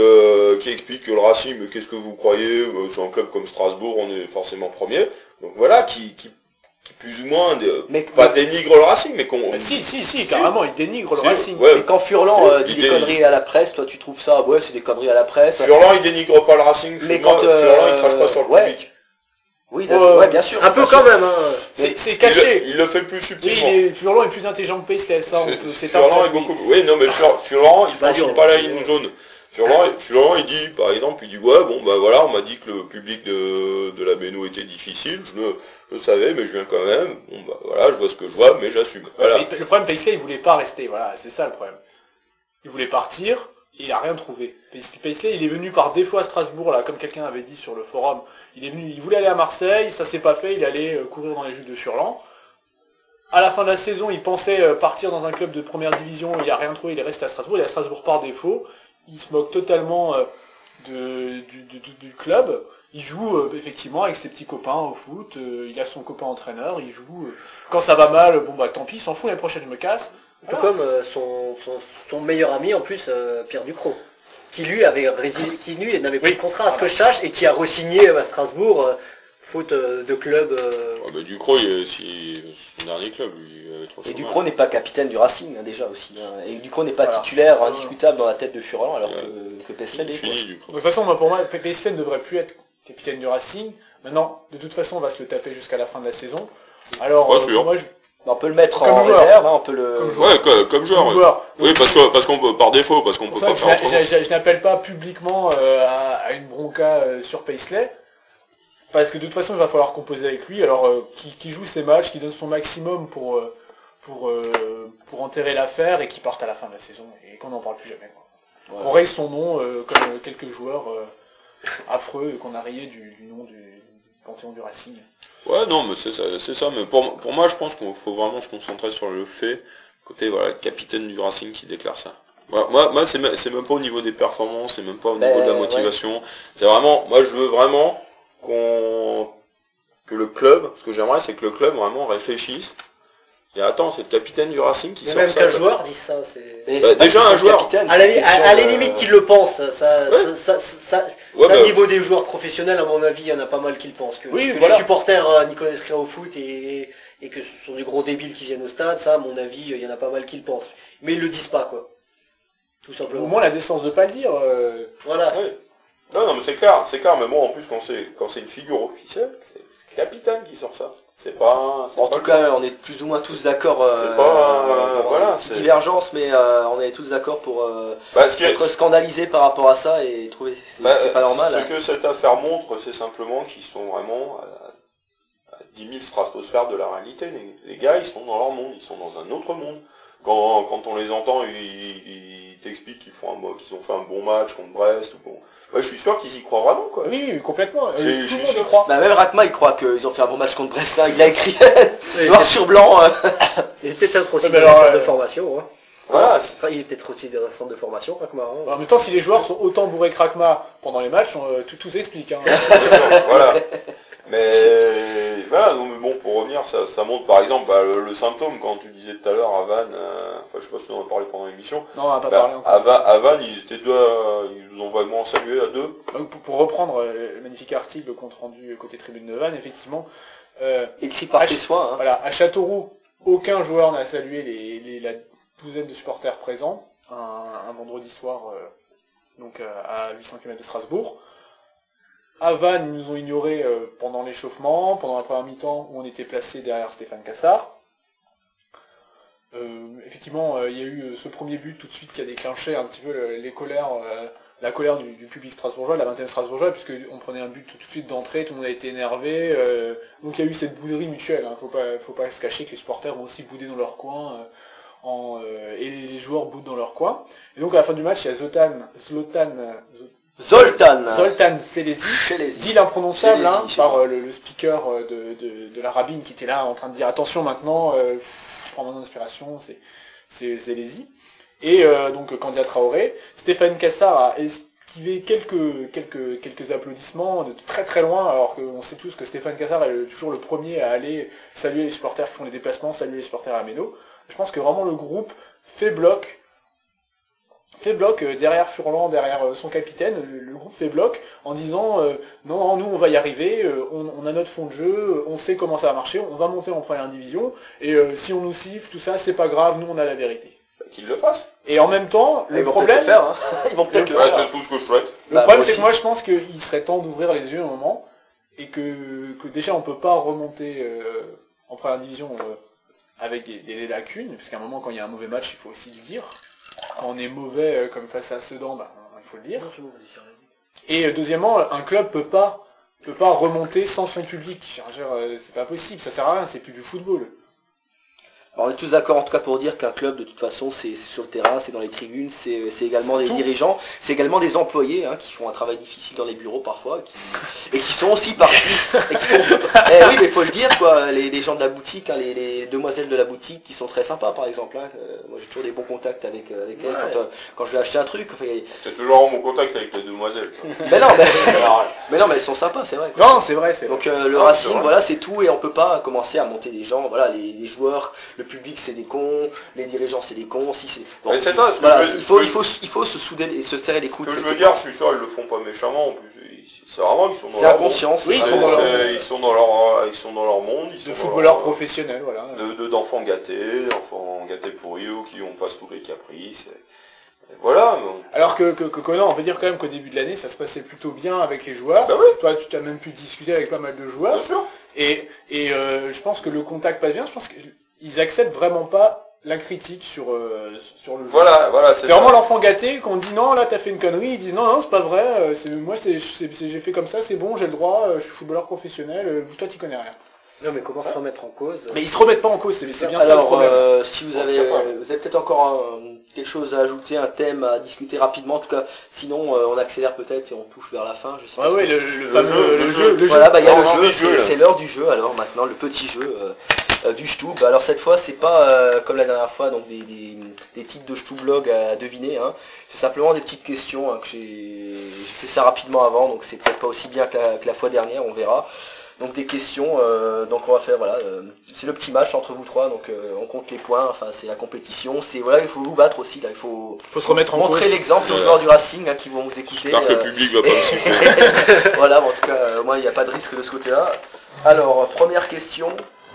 qui explique que le Racing, mais qu'est-ce que vous croyez, sur un club comme Strasbourg, on est forcément premier. Donc voilà, qui plus ou moins, pas dénigre le Racing, mais qu'on... Si, carrément, il dénigre le Si, Racing. ouais. Et quand Furlan Il dit des dénigre. conneries à la presse, toi tu trouves ça, ouais c'est des conneries à la presse. Furlan, il dénigre pas le Racing, Mais Furlan, quand, il crache pas sur le ouais. public. Oui, d'accord, ouais, bien sûr. Un peu bien quand sûr. même. Hein. C'est caché. Il le fait plus Oui, subtilement. Furlan est plus intelligent que Paisley, ça, c'est un Furlan fait, est beaucoup... Oui, non, mais Furlan, il pas franchit dur, pas la hein. ligne jaune. Furlan, il dit, par exemple, il dit, ouais, bon, bah voilà, on m'a dit que le public de la Béno était difficile, je le savais, mais je viens quand même. Bon, bah voilà, je vois ce que je vois, mais j'assume. Voilà. Le problème, Paisley, il voulait pas rester, voilà, c'est ça le problème. Il voulait partir, et il a rien trouvé. Paisley, il est venu par défaut à Strasbourg, là, comme quelqu'un avait dit sur le forum. Il voulait aller à Marseille, ça s'est pas fait, il allait courir dans les jus de Furlan. À la fin de la saison, il pensait partir dans un club de première division, il a rien trouvé, il est resté à Strasbourg, il est à Strasbourg par défaut. Il se moque totalement du club. Il joue effectivement avec ses petits copains au foot, il a son copain entraîneur, il joue. Quand ça va mal, bon bah tant pis, il s'en fout, l'année prochaine je me casse. Tout Voilà. comme son meilleur ami en plus, Pierre Ducrot, qui lui n'avait plus de contrat à ce que je sache et qui a re-signé à Strasbourg faute de club. Ah bah, Ducrot, c'est son dernier club, lui, il avait trop Et chômage. Ducrot n'est pas capitaine du Racing hein, déjà aussi. Hein. Et Ducrot n'est pas Voilà. titulaire indiscutable dans la tête de Furlan alors Ouais. que Pestlet Il est. Quoi. finit, Ducrot. De toute façon, pour moi, Pestlet ne devrait plus être capitaine du Racing. Maintenant, de toute façon, on va se le taper jusqu'à la fin de la saison. Alors, Ouais, sûr. moi, On peut le mettre Comme en joueur. réserve, hein, on peut le. Comme joueur. Ouais, comme joueur. comme ouais. joueur, Oui, parce qu'on peut, par défaut, parce qu'on peut pour ça pas que faire autrement. je n'appelle pas publiquement à une bronca sur Paisley, parce que de toute façon il va falloir composer avec lui, alors qui joue ses matchs, qui donne son maximum pour enterrer l'affaire et qui parte à la fin de la saison et qu'on n'en parle plus jamais. Quoi. Ouais. On raye son nom comme quelques joueurs affreux qu'on a rayé du nom du Panthéon du Racing. Ouais, non, mais c'est ça. Mais pour moi, je pense qu'il faut vraiment se concentrer sur le fait, côté, voilà, capitaine du Racing qui déclare ça. Moi c'est même pas au niveau des performances, c'est même pas au niveau de la motivation. Ouais. C'est vraiment, moi, je veux vraiment que le club, ce que j'aimerais, c'est que le club vraiment réfléchisse. Et attends, c'est le capitaine du Racing qui Mais sort même ça. qu'un joueur dit ça, c'est... Mais Bah, c'est pas déjà, une un question de joueur- capitaine, À c'est la, une li- question à la de- limite qu'il le pense, Ouais, au bah, niveau des joueurs professionnels, à mon avis, il y en a pas mal qui le pensent. Que Oui, les voilà. supporters n'y connaissent rien au foot et que ce sont des gros débiles qui viennent au stade, ça, à mon avis, il y en a pas mal qui le pensent. Mais ils le disent pas, quoi. Tout Au simplement. moins la décence de pas le dire. Voilà. Ouais. Non, mais c'est clair, mais moi, en plus, quand c'est une figure officielle, c'est le capitaine qui sort ça. C'est pas... En tout cas, on est plus ou moins tous d'accord. C'est pas, pour voilà, une petite c'est- divergence, mais on est tous d'accord pour Bah, ce qui est- être scandalisés par rapport à ça et trouver que c'est pas normal. Ce que cette affaire montre, c'est simplement qu'ils sont vraiment à 10 000 stratosphères de la réalité. Les gars, ils sont dans leur monde, ils sont dans un autre monde. Quand on les entend, ils t'expliquent qu'ils ont fait un bon match contre Brest. Ou bon. Ouais, je suis sûr qu'ils y croient vraiment, quoi. Oui, complètement. Je Tout suis le monde y sûr. croit. Bah, même Rakma il croit qu'ils ont fait un bon match contre Brest, hein. Il a écrit Il noir sur blanc. est peut-être aussi Ouais, mais dans un alors, centre de formation. Hein. Voilà, Enfin, il est peut-être aussi dans un centre de formation, Rakma. Hein. En même temps, si les joueurs sont autant bourrés que Rakma pendant les matchs, tout s'explique. Hein. voilà. Mais voilà, non, mais bon, pour revenir, ça montre par exemple le symptôme, quand tu disais tout à l'heure à Vannes, enfin je sais pas si on en a parlé pendant l'émission, Non, on va pas parler encore. à Vannes, ils étaient deux, ils nous ont vaguement salué à deux. Donc, pour reprendre le magnifique article, le compte rendu côté tribune de Vannes, effectivement, Écrit par tes soins. Hein. voilà, à Châteauroux, aucun joueur n'a salué la douzaine de supporters présents, un vendredi soir, donc à 800 km de Strasbourg. À Vannes, ils nous ont ignorés pendant l'échauffement, pendant la première mi-temps où on était placé derrière Stéphane Cassard. Effectivement, il y a eu ce premier but tout de suite qui a déclenché un petit peu la colère du public strasbourgeois, de la vingtaine strasbourgeoise, puisqu'on prenait un but tout de suite d'entrée, tout le monde a été énervé. Donc il y a eu cette bouderie mutuelle. Hein. Faut pas se cacher que les supporters ont aussi boudé dans leur coin. Et les joueurs boudent dans leur coin. Et donc à la fin du match, il y a Zoltan Selesi, dit l'imprononçable hein, par le speaker de la Rabine qui était là en train de dire attention maintenant, je prends mon inspiration, c'est Selesi. Et donc Candia Traoré, Stéphane Cassard a esquivé quelques applaudissements de très très loin, alors qu'on sait tous que Stéphane Cassard est toujours le premier à aller saluer les supporters qui font les déplacements, saluer les supporters à Méno. Je pense que vraiment le groupe fait bloc derrière Furlan, derrière son capitaine, le groupe fait bloc en disant non, nous on va y arriver, on a notre fond de jeu, on sait comment ça va marcher, on va monter en première division, et si on nous siffle, tout ça, c'est pas grave, nous on a la vérité. Qu'ils le fassent. Et en même temps, le Ils vont problème, peut-être le faire. Hein. Ils vont peut-être le Ouais, faire. c'est tout ce que je souhaite. le Bah, problème moi c'est que aussi. moi je pense qu'il serait temps d'ouvrir les yeux un moment, et que déjà on peut pas remonter en première division avec des lacunes, parce qu'à un moment quand il y a un mauvais match, il faut aussi le dire. Quand on est mauvais comme face à Sedan, bah, il faut le dire. Et deuxièmement, un club peut pas remonter sans son public. Je veux dire, c'est pas possible, ça sert à rien, c'est plus du football. Alors, on est tous d'accord en tout cas pour dire qu'un club de toute façon c'est sur le terrain, c'est dans les tribunes, c'est également des dirigeants, c'est également des employés hein, qui font un travail difficile dans les bureaux parfois et qui sont aussi partis. Oui mais faut le dire quoi, les gens de la boutique, hein, les demoiselles de la boutique qui sont très sympas par exemple. Hein, moi j'ai toujours des bons contacts avec elles quand je vais acheter un truc. Enfin, C'est toujours en mon contact avec les demoiselles. mais non mais elles sont sympas c'est vrai. Quoi. Non, c'est vrai, c'est vrai. Donc le Racing, voilà, c'est tout, et on peut pas commencer à monter des gens, voilà, les joueurs, le public c'est des cons, les dirigeants c'est des cons, si c'est. Bon, Mais c'est ça, voilà, il faut se souder et se serrer les Ce coudes. que je veux dire, je suis sûr, ils le font pas méchamment, en plus, c'est vraiment qu'ils sont dans C'est leur inconscient. monde. c'est Oui, vraiment- Ils sont dans leur monde. Ils sont De dans footballeurs leur- professionnels, voilà. d'enfants gâtés pourris qui on passe tous les caprices. Et voilà. Donc, Alors que Conan, on peut dire quand même qu'au début de l'année, ça se passait plutôt bien avec les joueurs. Bah oui. Toi, tu t'as même pu discuter avec pas mal de joueurs. bien sûr. Et je pense que le contact passe bien. Je pense qu'ils acceptent vraiment pas la critique sur le jeu. Voilà, C'est ça. vraiment l'enfant gâté qu'on dit non, là t'as fait une connerie, ils disent non, c'est pas vrai, j'ai fait comme ça, c'est bon, j'ai le droit, je suis footballeur professionnel, toi t'y connais rien. Non mais comment se remettre en cause Mais ils se remettent pas en cause, c'est bien ça le Alors, problème. si vous avez peut-être encore quelque chose à ajouter, un thème à discuter rapidement, en tout cas, sinon on accélère peut-être et on touche vers la fin. Je sais pas Ouais, ce que- le fameux le jeu. Voilà, bah il y a Non, le envie jeu, de jeu, là. c'est l'heure du jeu alors maintenant, le petit jeu du Stub. Alors cette fois c'est pas comme la dernière fois, donc des titres de Stub-blog à deviner, hein. C'est simplement des petites questions, hein, que j'ai fait ça rapidement avant, donc c'est peut-être pas aussi bien que la fois dernière, on verra. Donc des questions, donc on va faire, voilà, c'est le petit match entre vous trois, donc on compte les points, enfin c'est la compétition, c'est voilà, il faut vous battre aussi, là, il faut Faut se remettre en montrer cause. l'exemple aux joueurs du Racing, hein, qui vont vous écouter. J'espère que le public va pas me siffler. Voilà, bon, en tout cas, moi il n'y a pas de risque de ce côté-là. Alors, première question,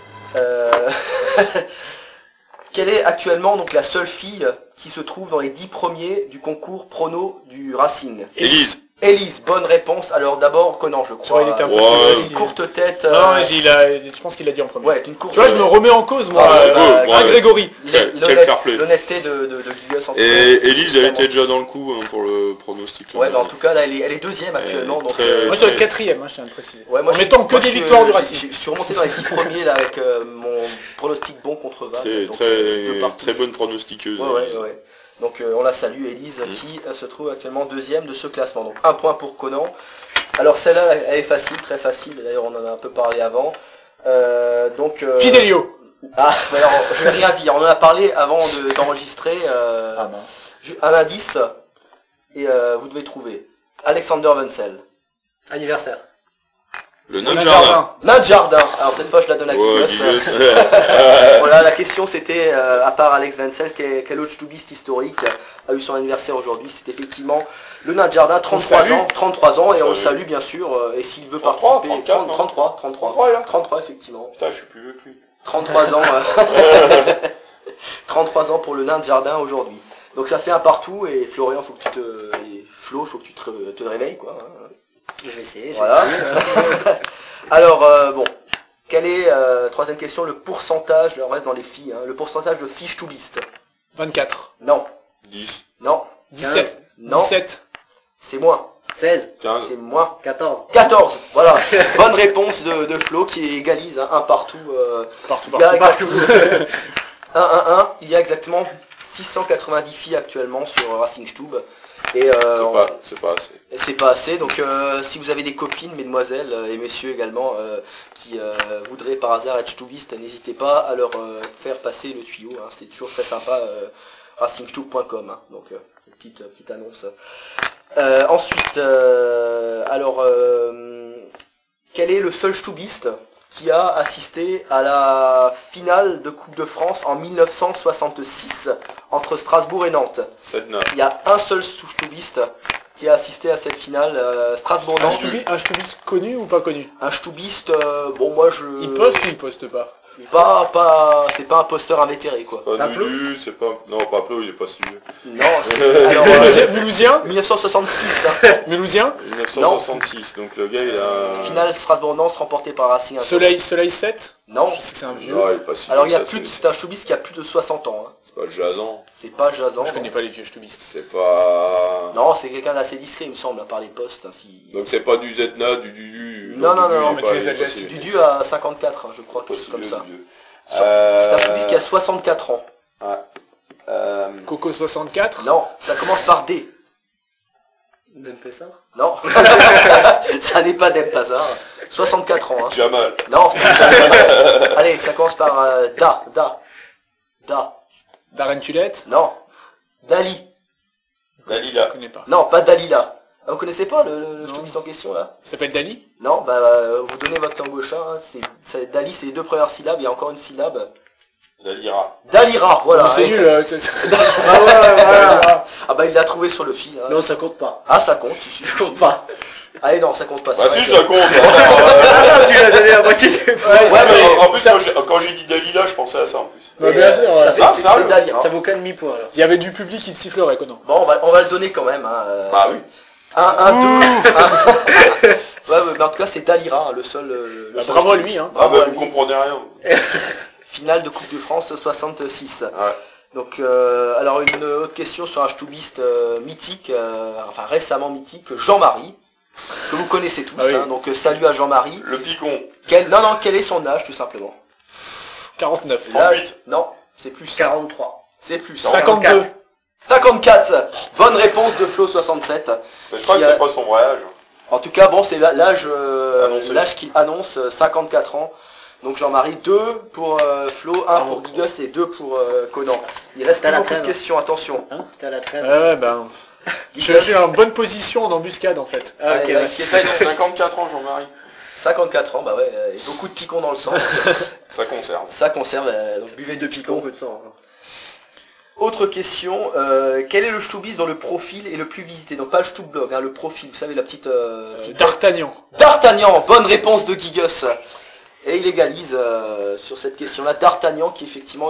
quelle est actuellement donc la seule fille qui se trouve dans les 10 premiers du concours prono du Racing? Élise. Élise, bonne réponse. Alors d'abord Conan, je Tu vois, crois. il était un peu Ouais. plus Une facile. courte tête. Non, mais je pense qu'il l'a dit en premier. Ouais, une courte. Tu vois, je me remets en cause, moi, Ah, c'est beau, à ouais. Grégory. Quel fair play. L'honnêteté de Guillaume. Et Élise, elle était déjà dans le coup pour le pronostic. Ouais, bah, en tout cas là, elle est deuxième actuellement. Donc, très- Moi, je suis le quatrième, hein, je tiens à le préciser. ouais, moi, En je- mettant que moi, des je suis, victoires du Racing. Je suis remonté dans les 10 premiers là avec mon pronostic bon contre Vannes. donc, deux parties. Très bonne pronostiqueuse. Ouais, ouais, ouais. Donc on la salue, Élise, qui se trouve actuellement deuxième de ce classement. Donc un point pour Conan. Alors celle-là, elle est facile, très facile. D'ailleurs, on en a un peu parlé avant. Fidelio. Ah, mais alors, je vais rien dire. On en a parlé avant d'enregistrer. Ah ben. Un indice, et vous devez trouver. Alexander Wenzel. Anniversaire. Le On a Notre le Jardin. jardin. Nain Jardin. Alors cette fois, je la donne à Ouais, Guillaume. Guillaume. Voilà, la question c'était, à part Alex Wenzel, quel autre stubiste historique a eu son anniversaire aujourd'hui? C'est effectivement le Nain de Jardin, 33 ans, 33 ans, et on le salue bien sûr, et s'il veut 33, participer, 34, non 33, 33, là. 33 effectivement, Putain, je suis plus vieux que lui. 33 ans, 33 ans pour le Nain de Jardin aujourd'hui. Donc ça fait un partout, et Florian, faut que Flo, faut que tu te réveilles, quoi. Hein. Je vais essayer. Voilà. Alors, bon, quel est, troisième question, le pourcentage, là on reste dans les filles, hein, le pourcentage de filles stubistes? 24. Non, 10, non, 17. non, 17. c'est moins, 16, 15. c'est moins. 14. 14, voilà, bonne réponse de Flo qui égalise, hein, un partout. Partout, Il y a partout. 1-1-1, il y a exactement 690 filles actuellement sur Racing Stub. Et C'est pas assez. c'est pas assez, donc si vous avez des copines, mesdemoiselles et messieurs également, qui voudraient par hasard être stubistes, n'hésitez pas à leur faire passer le tuyau, hein, c'est toujours très sympa, racingstub.com, hein, donc petite annonce. Ensuite, quel est le seul stubiste qui a assisté à la finale de Coupe de France en 1966 entre Strasbourg et Nantes? Sedna. Il y a un seul stubiste qui a assisté à cette finale, Un Strasbourg-Nantes. stubiste connu ou pas connu? Un stubiste, bon moi je... Il poste ou il poste pas? C'est pas un posteur invétéré quoi. Pas Pablo Lulu, c'est pas... Non, Pablo, il est pas si vieux. Non, c'est... Alors, Mulhousien 1966, hein. Mulhousien 1966, donc le gars, il a... Finale Strasbourg-Nantes remportée par Racing. Soleil 7? Non. Je sais que c'est un vieux. Non, il est pas si Alors il y a vieux, ça, plus, c'est un stubiste qui a plus de 60 ans, hein. C'est pas Jason. C'est pas jasant. Je connais pas les vieux stubistes. C'est pas... Non, c'est quelqu'un d'assez discret il me semble, à part les postes. Hein, si... Donc c'est pas du Zedna, du Dudu... Non, non, non, mais tu les as déjà cités. Dudu à 54, hein, je crois, quelque chose comme ça. C'est un Euh... stubiste qui a 64 ans. Coco 64? Non, ça commence par D. Dempessar. Non, ça n'est pas Dempazar. 64 ans. Hein. Jamal. Non, allez, ça commence par Da. Darren Tulette? Non, Dali. Dalila. Je connais pas. Non, pas Dalila. Ah, vous connaissez pas le Non. stubiste en question là? Ça s'appelle Dali? Non, bah vous donnez votre langue au chat. Hein. Dali, c'est les deux premières syllabes. Il y a encore une syllabe. Dalira. Dalira, voilà. Mais c'est hein. nul. Ah ouais, voilà. Ah bah il l'a trouvé sur le fil. Hein. Non, ça compte pas. Ah ça compte. Ça compte pas. Allez, non, ça compte pas. Bah c'est si, vrai ça que- compte. Attends, Tu l'as donné à moitié du point. Ouais, mais en plus, quand j'ai dit Dalila, je pensais à ça en plus. Bah, bien sûr, voilà. c'est- Ah, c'est sérieux Dalira. Ça vaut qu'un demi-point alors. Il y avait du public qui te sifflerait, Conan. Bon, on va le donner quand même. Hein. Bah oui. 1, 2. Ouais, mais en tout cas, c'est Dalira, hein, le seul. Bah, bravo à lui, hein. Ah Bravo bah à vous lui. comprenez rien. Finale de Coupe de France 66. Ouais. Donc, alors une autre question sur un Stubiste mythique, enfin récemment mythique, Jean-Marie, que vous connaissez tous. Ah oui. Hein, donc salut à Jean-Marie. Le picon. Non, quel est son âge tout simplement? 49. L'âge 38. Non, c'est plus. 43. C'est plus. 52. 54. Bonne réponse de Flo 67. Mais je crois que c'est pas son vrai âge. En tout cas, bon, c'est l'âge Annoncé. l'âge qu'il annonce, 54 ans. Donc Jean-Marie, 2 pour Flo, 1 pour Guigos et 2 pour Conan. Il reste T'as la beaucoup de traîne. questions, attention. Hein? T'as la traîne. Ouais, ben... J'ai en bonne position en embuscade, en fait. Ah, ok, Allez, ouais. une question. Il a 54 ans, Jean-Marie. 54 ans, bah ouais, et beaucoup de picons dans le sang. Ça conserve. Ça conserve, donc buvez 2 picons. Beaucoup de sang. hein. Autre question, quel est le Stubiste dont le profil est le plus visité? Donc pas le Stubblog, hein, le profil, vous savez la petite... D'Artagnan. D'Artagnan, bonne réponse de Guigos. Et il égalise sur cette question-là. D'Artagnan qui est effectivement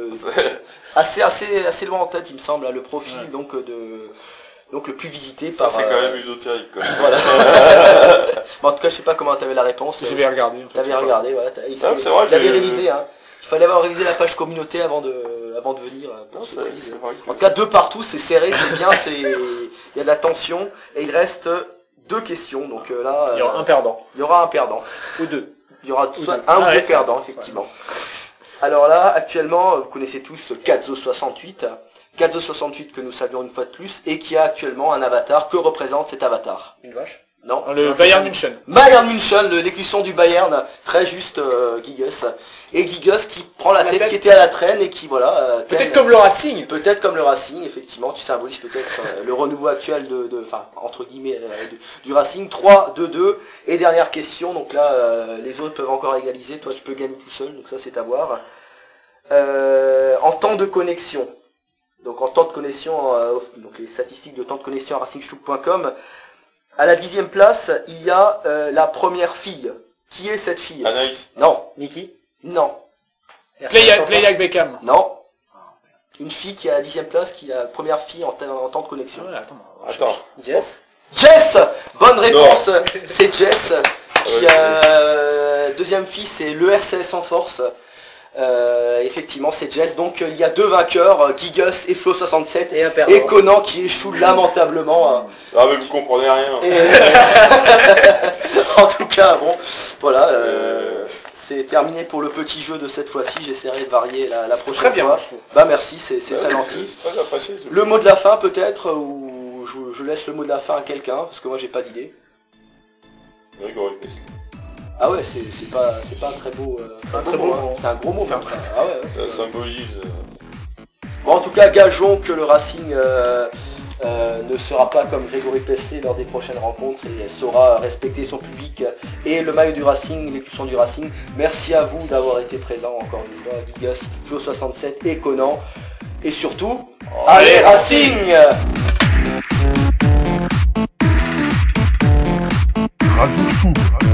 assez loin en tête, il me semble, hein, le profil Ouais. donc le plus visité Ça par... c'est quand même ésotérique quoi. Voilà. Bon, en tout cas, je sais pas comment tu avais la réponse. J'avais regardé. En fait. T'avais regardé, voilà. c'est vrai, T'avais j'ai- révisé, hein. Il fallait avoir révisé la page communauté avant de venir. Pour Non, ce c'est quiz. c'est vrai que... En tout cas, 2 partout, c'est serré, c'est bien, il y a de la tension. Et il reste 2 questions. Donc là, Il y aura un perdant. il y aura un perdant. Ou deux. Il y aura Ou soit deux. un ou Ah deux ouais, perdants, effectivement. Alors là, actuellement, vous connaissez tous Gazzo68. Gazzo68 que nous savions une fois de plus, et qui a actuellement un avatar. Que représente cet avatar? Une vache. Non. Le Bayern München. Bayern München, l'écusson du Bayern, très juste Guigos. Et Guigos qui prend la tête, qui était à la traîne et qui voilà. Peut-être comme le Racing. Peut-être comme le Racing, effectivement, tu symbolises peut-être le renouveau actuel enfin, entre guillemets, du Racing. 3, 2, 2. Et dernière question, donc là, les autres peuvent encore égaliser, toi tu peux gagner tout seul, donc ça c'est à voir. En temps de connexion, donc en temps de connexion, donc les statistiques de temps de connexion à racingstube.com, à la 10e place, il y a la première fille. Qui est cette fille? Anaïs. Non, Niki. non, Play avec Beckham. non. Une fille qui est à la 10e place, qui est la première fille en temps de connexion. Ouais, attends. Attends. Jess. Jess, bonne réponse, c'est Jess. Qui Ouais, deuxième fille, c'est le RCS en force. Effectivement, c'est Jess. Donc il y a 2 vainqueurs, Guigos et Flo67, Et un perdant. et Conan qui échoue lamentablement. Ah mais vous comprenez rien. Et- en tout cas, bon, voilà. C'est terminé pour le petit jeu de cette fois-ci. J'essaierai de varier la prochaine Très bien. fois. Bah merci, c'est Ouais, très gentil. C'est très apprécié. Le mot de la fin peut-être, ou je laisse le mot de la fin à quelqu'un, parce que moi j'ai pas d'idée. Grégory Pestel. Ah ouais, c'est pas un très beau, très beau mot, hein. mot. C'est un gros mot. C'est un même, ça. Ah ouais, ouais. Ça symbolise... Bon, en tout cas, gageons que le Racing ne sera pas comme Grégory Pestet lors des prochaines rencontres et saura respecter son public et le maillot du Racing, l'écusson du Racing. Merci à vous d'avoir été présents encore une fois, Guigos, Flo67 et Conan. Et surtout, allez Racing! Radio Stube.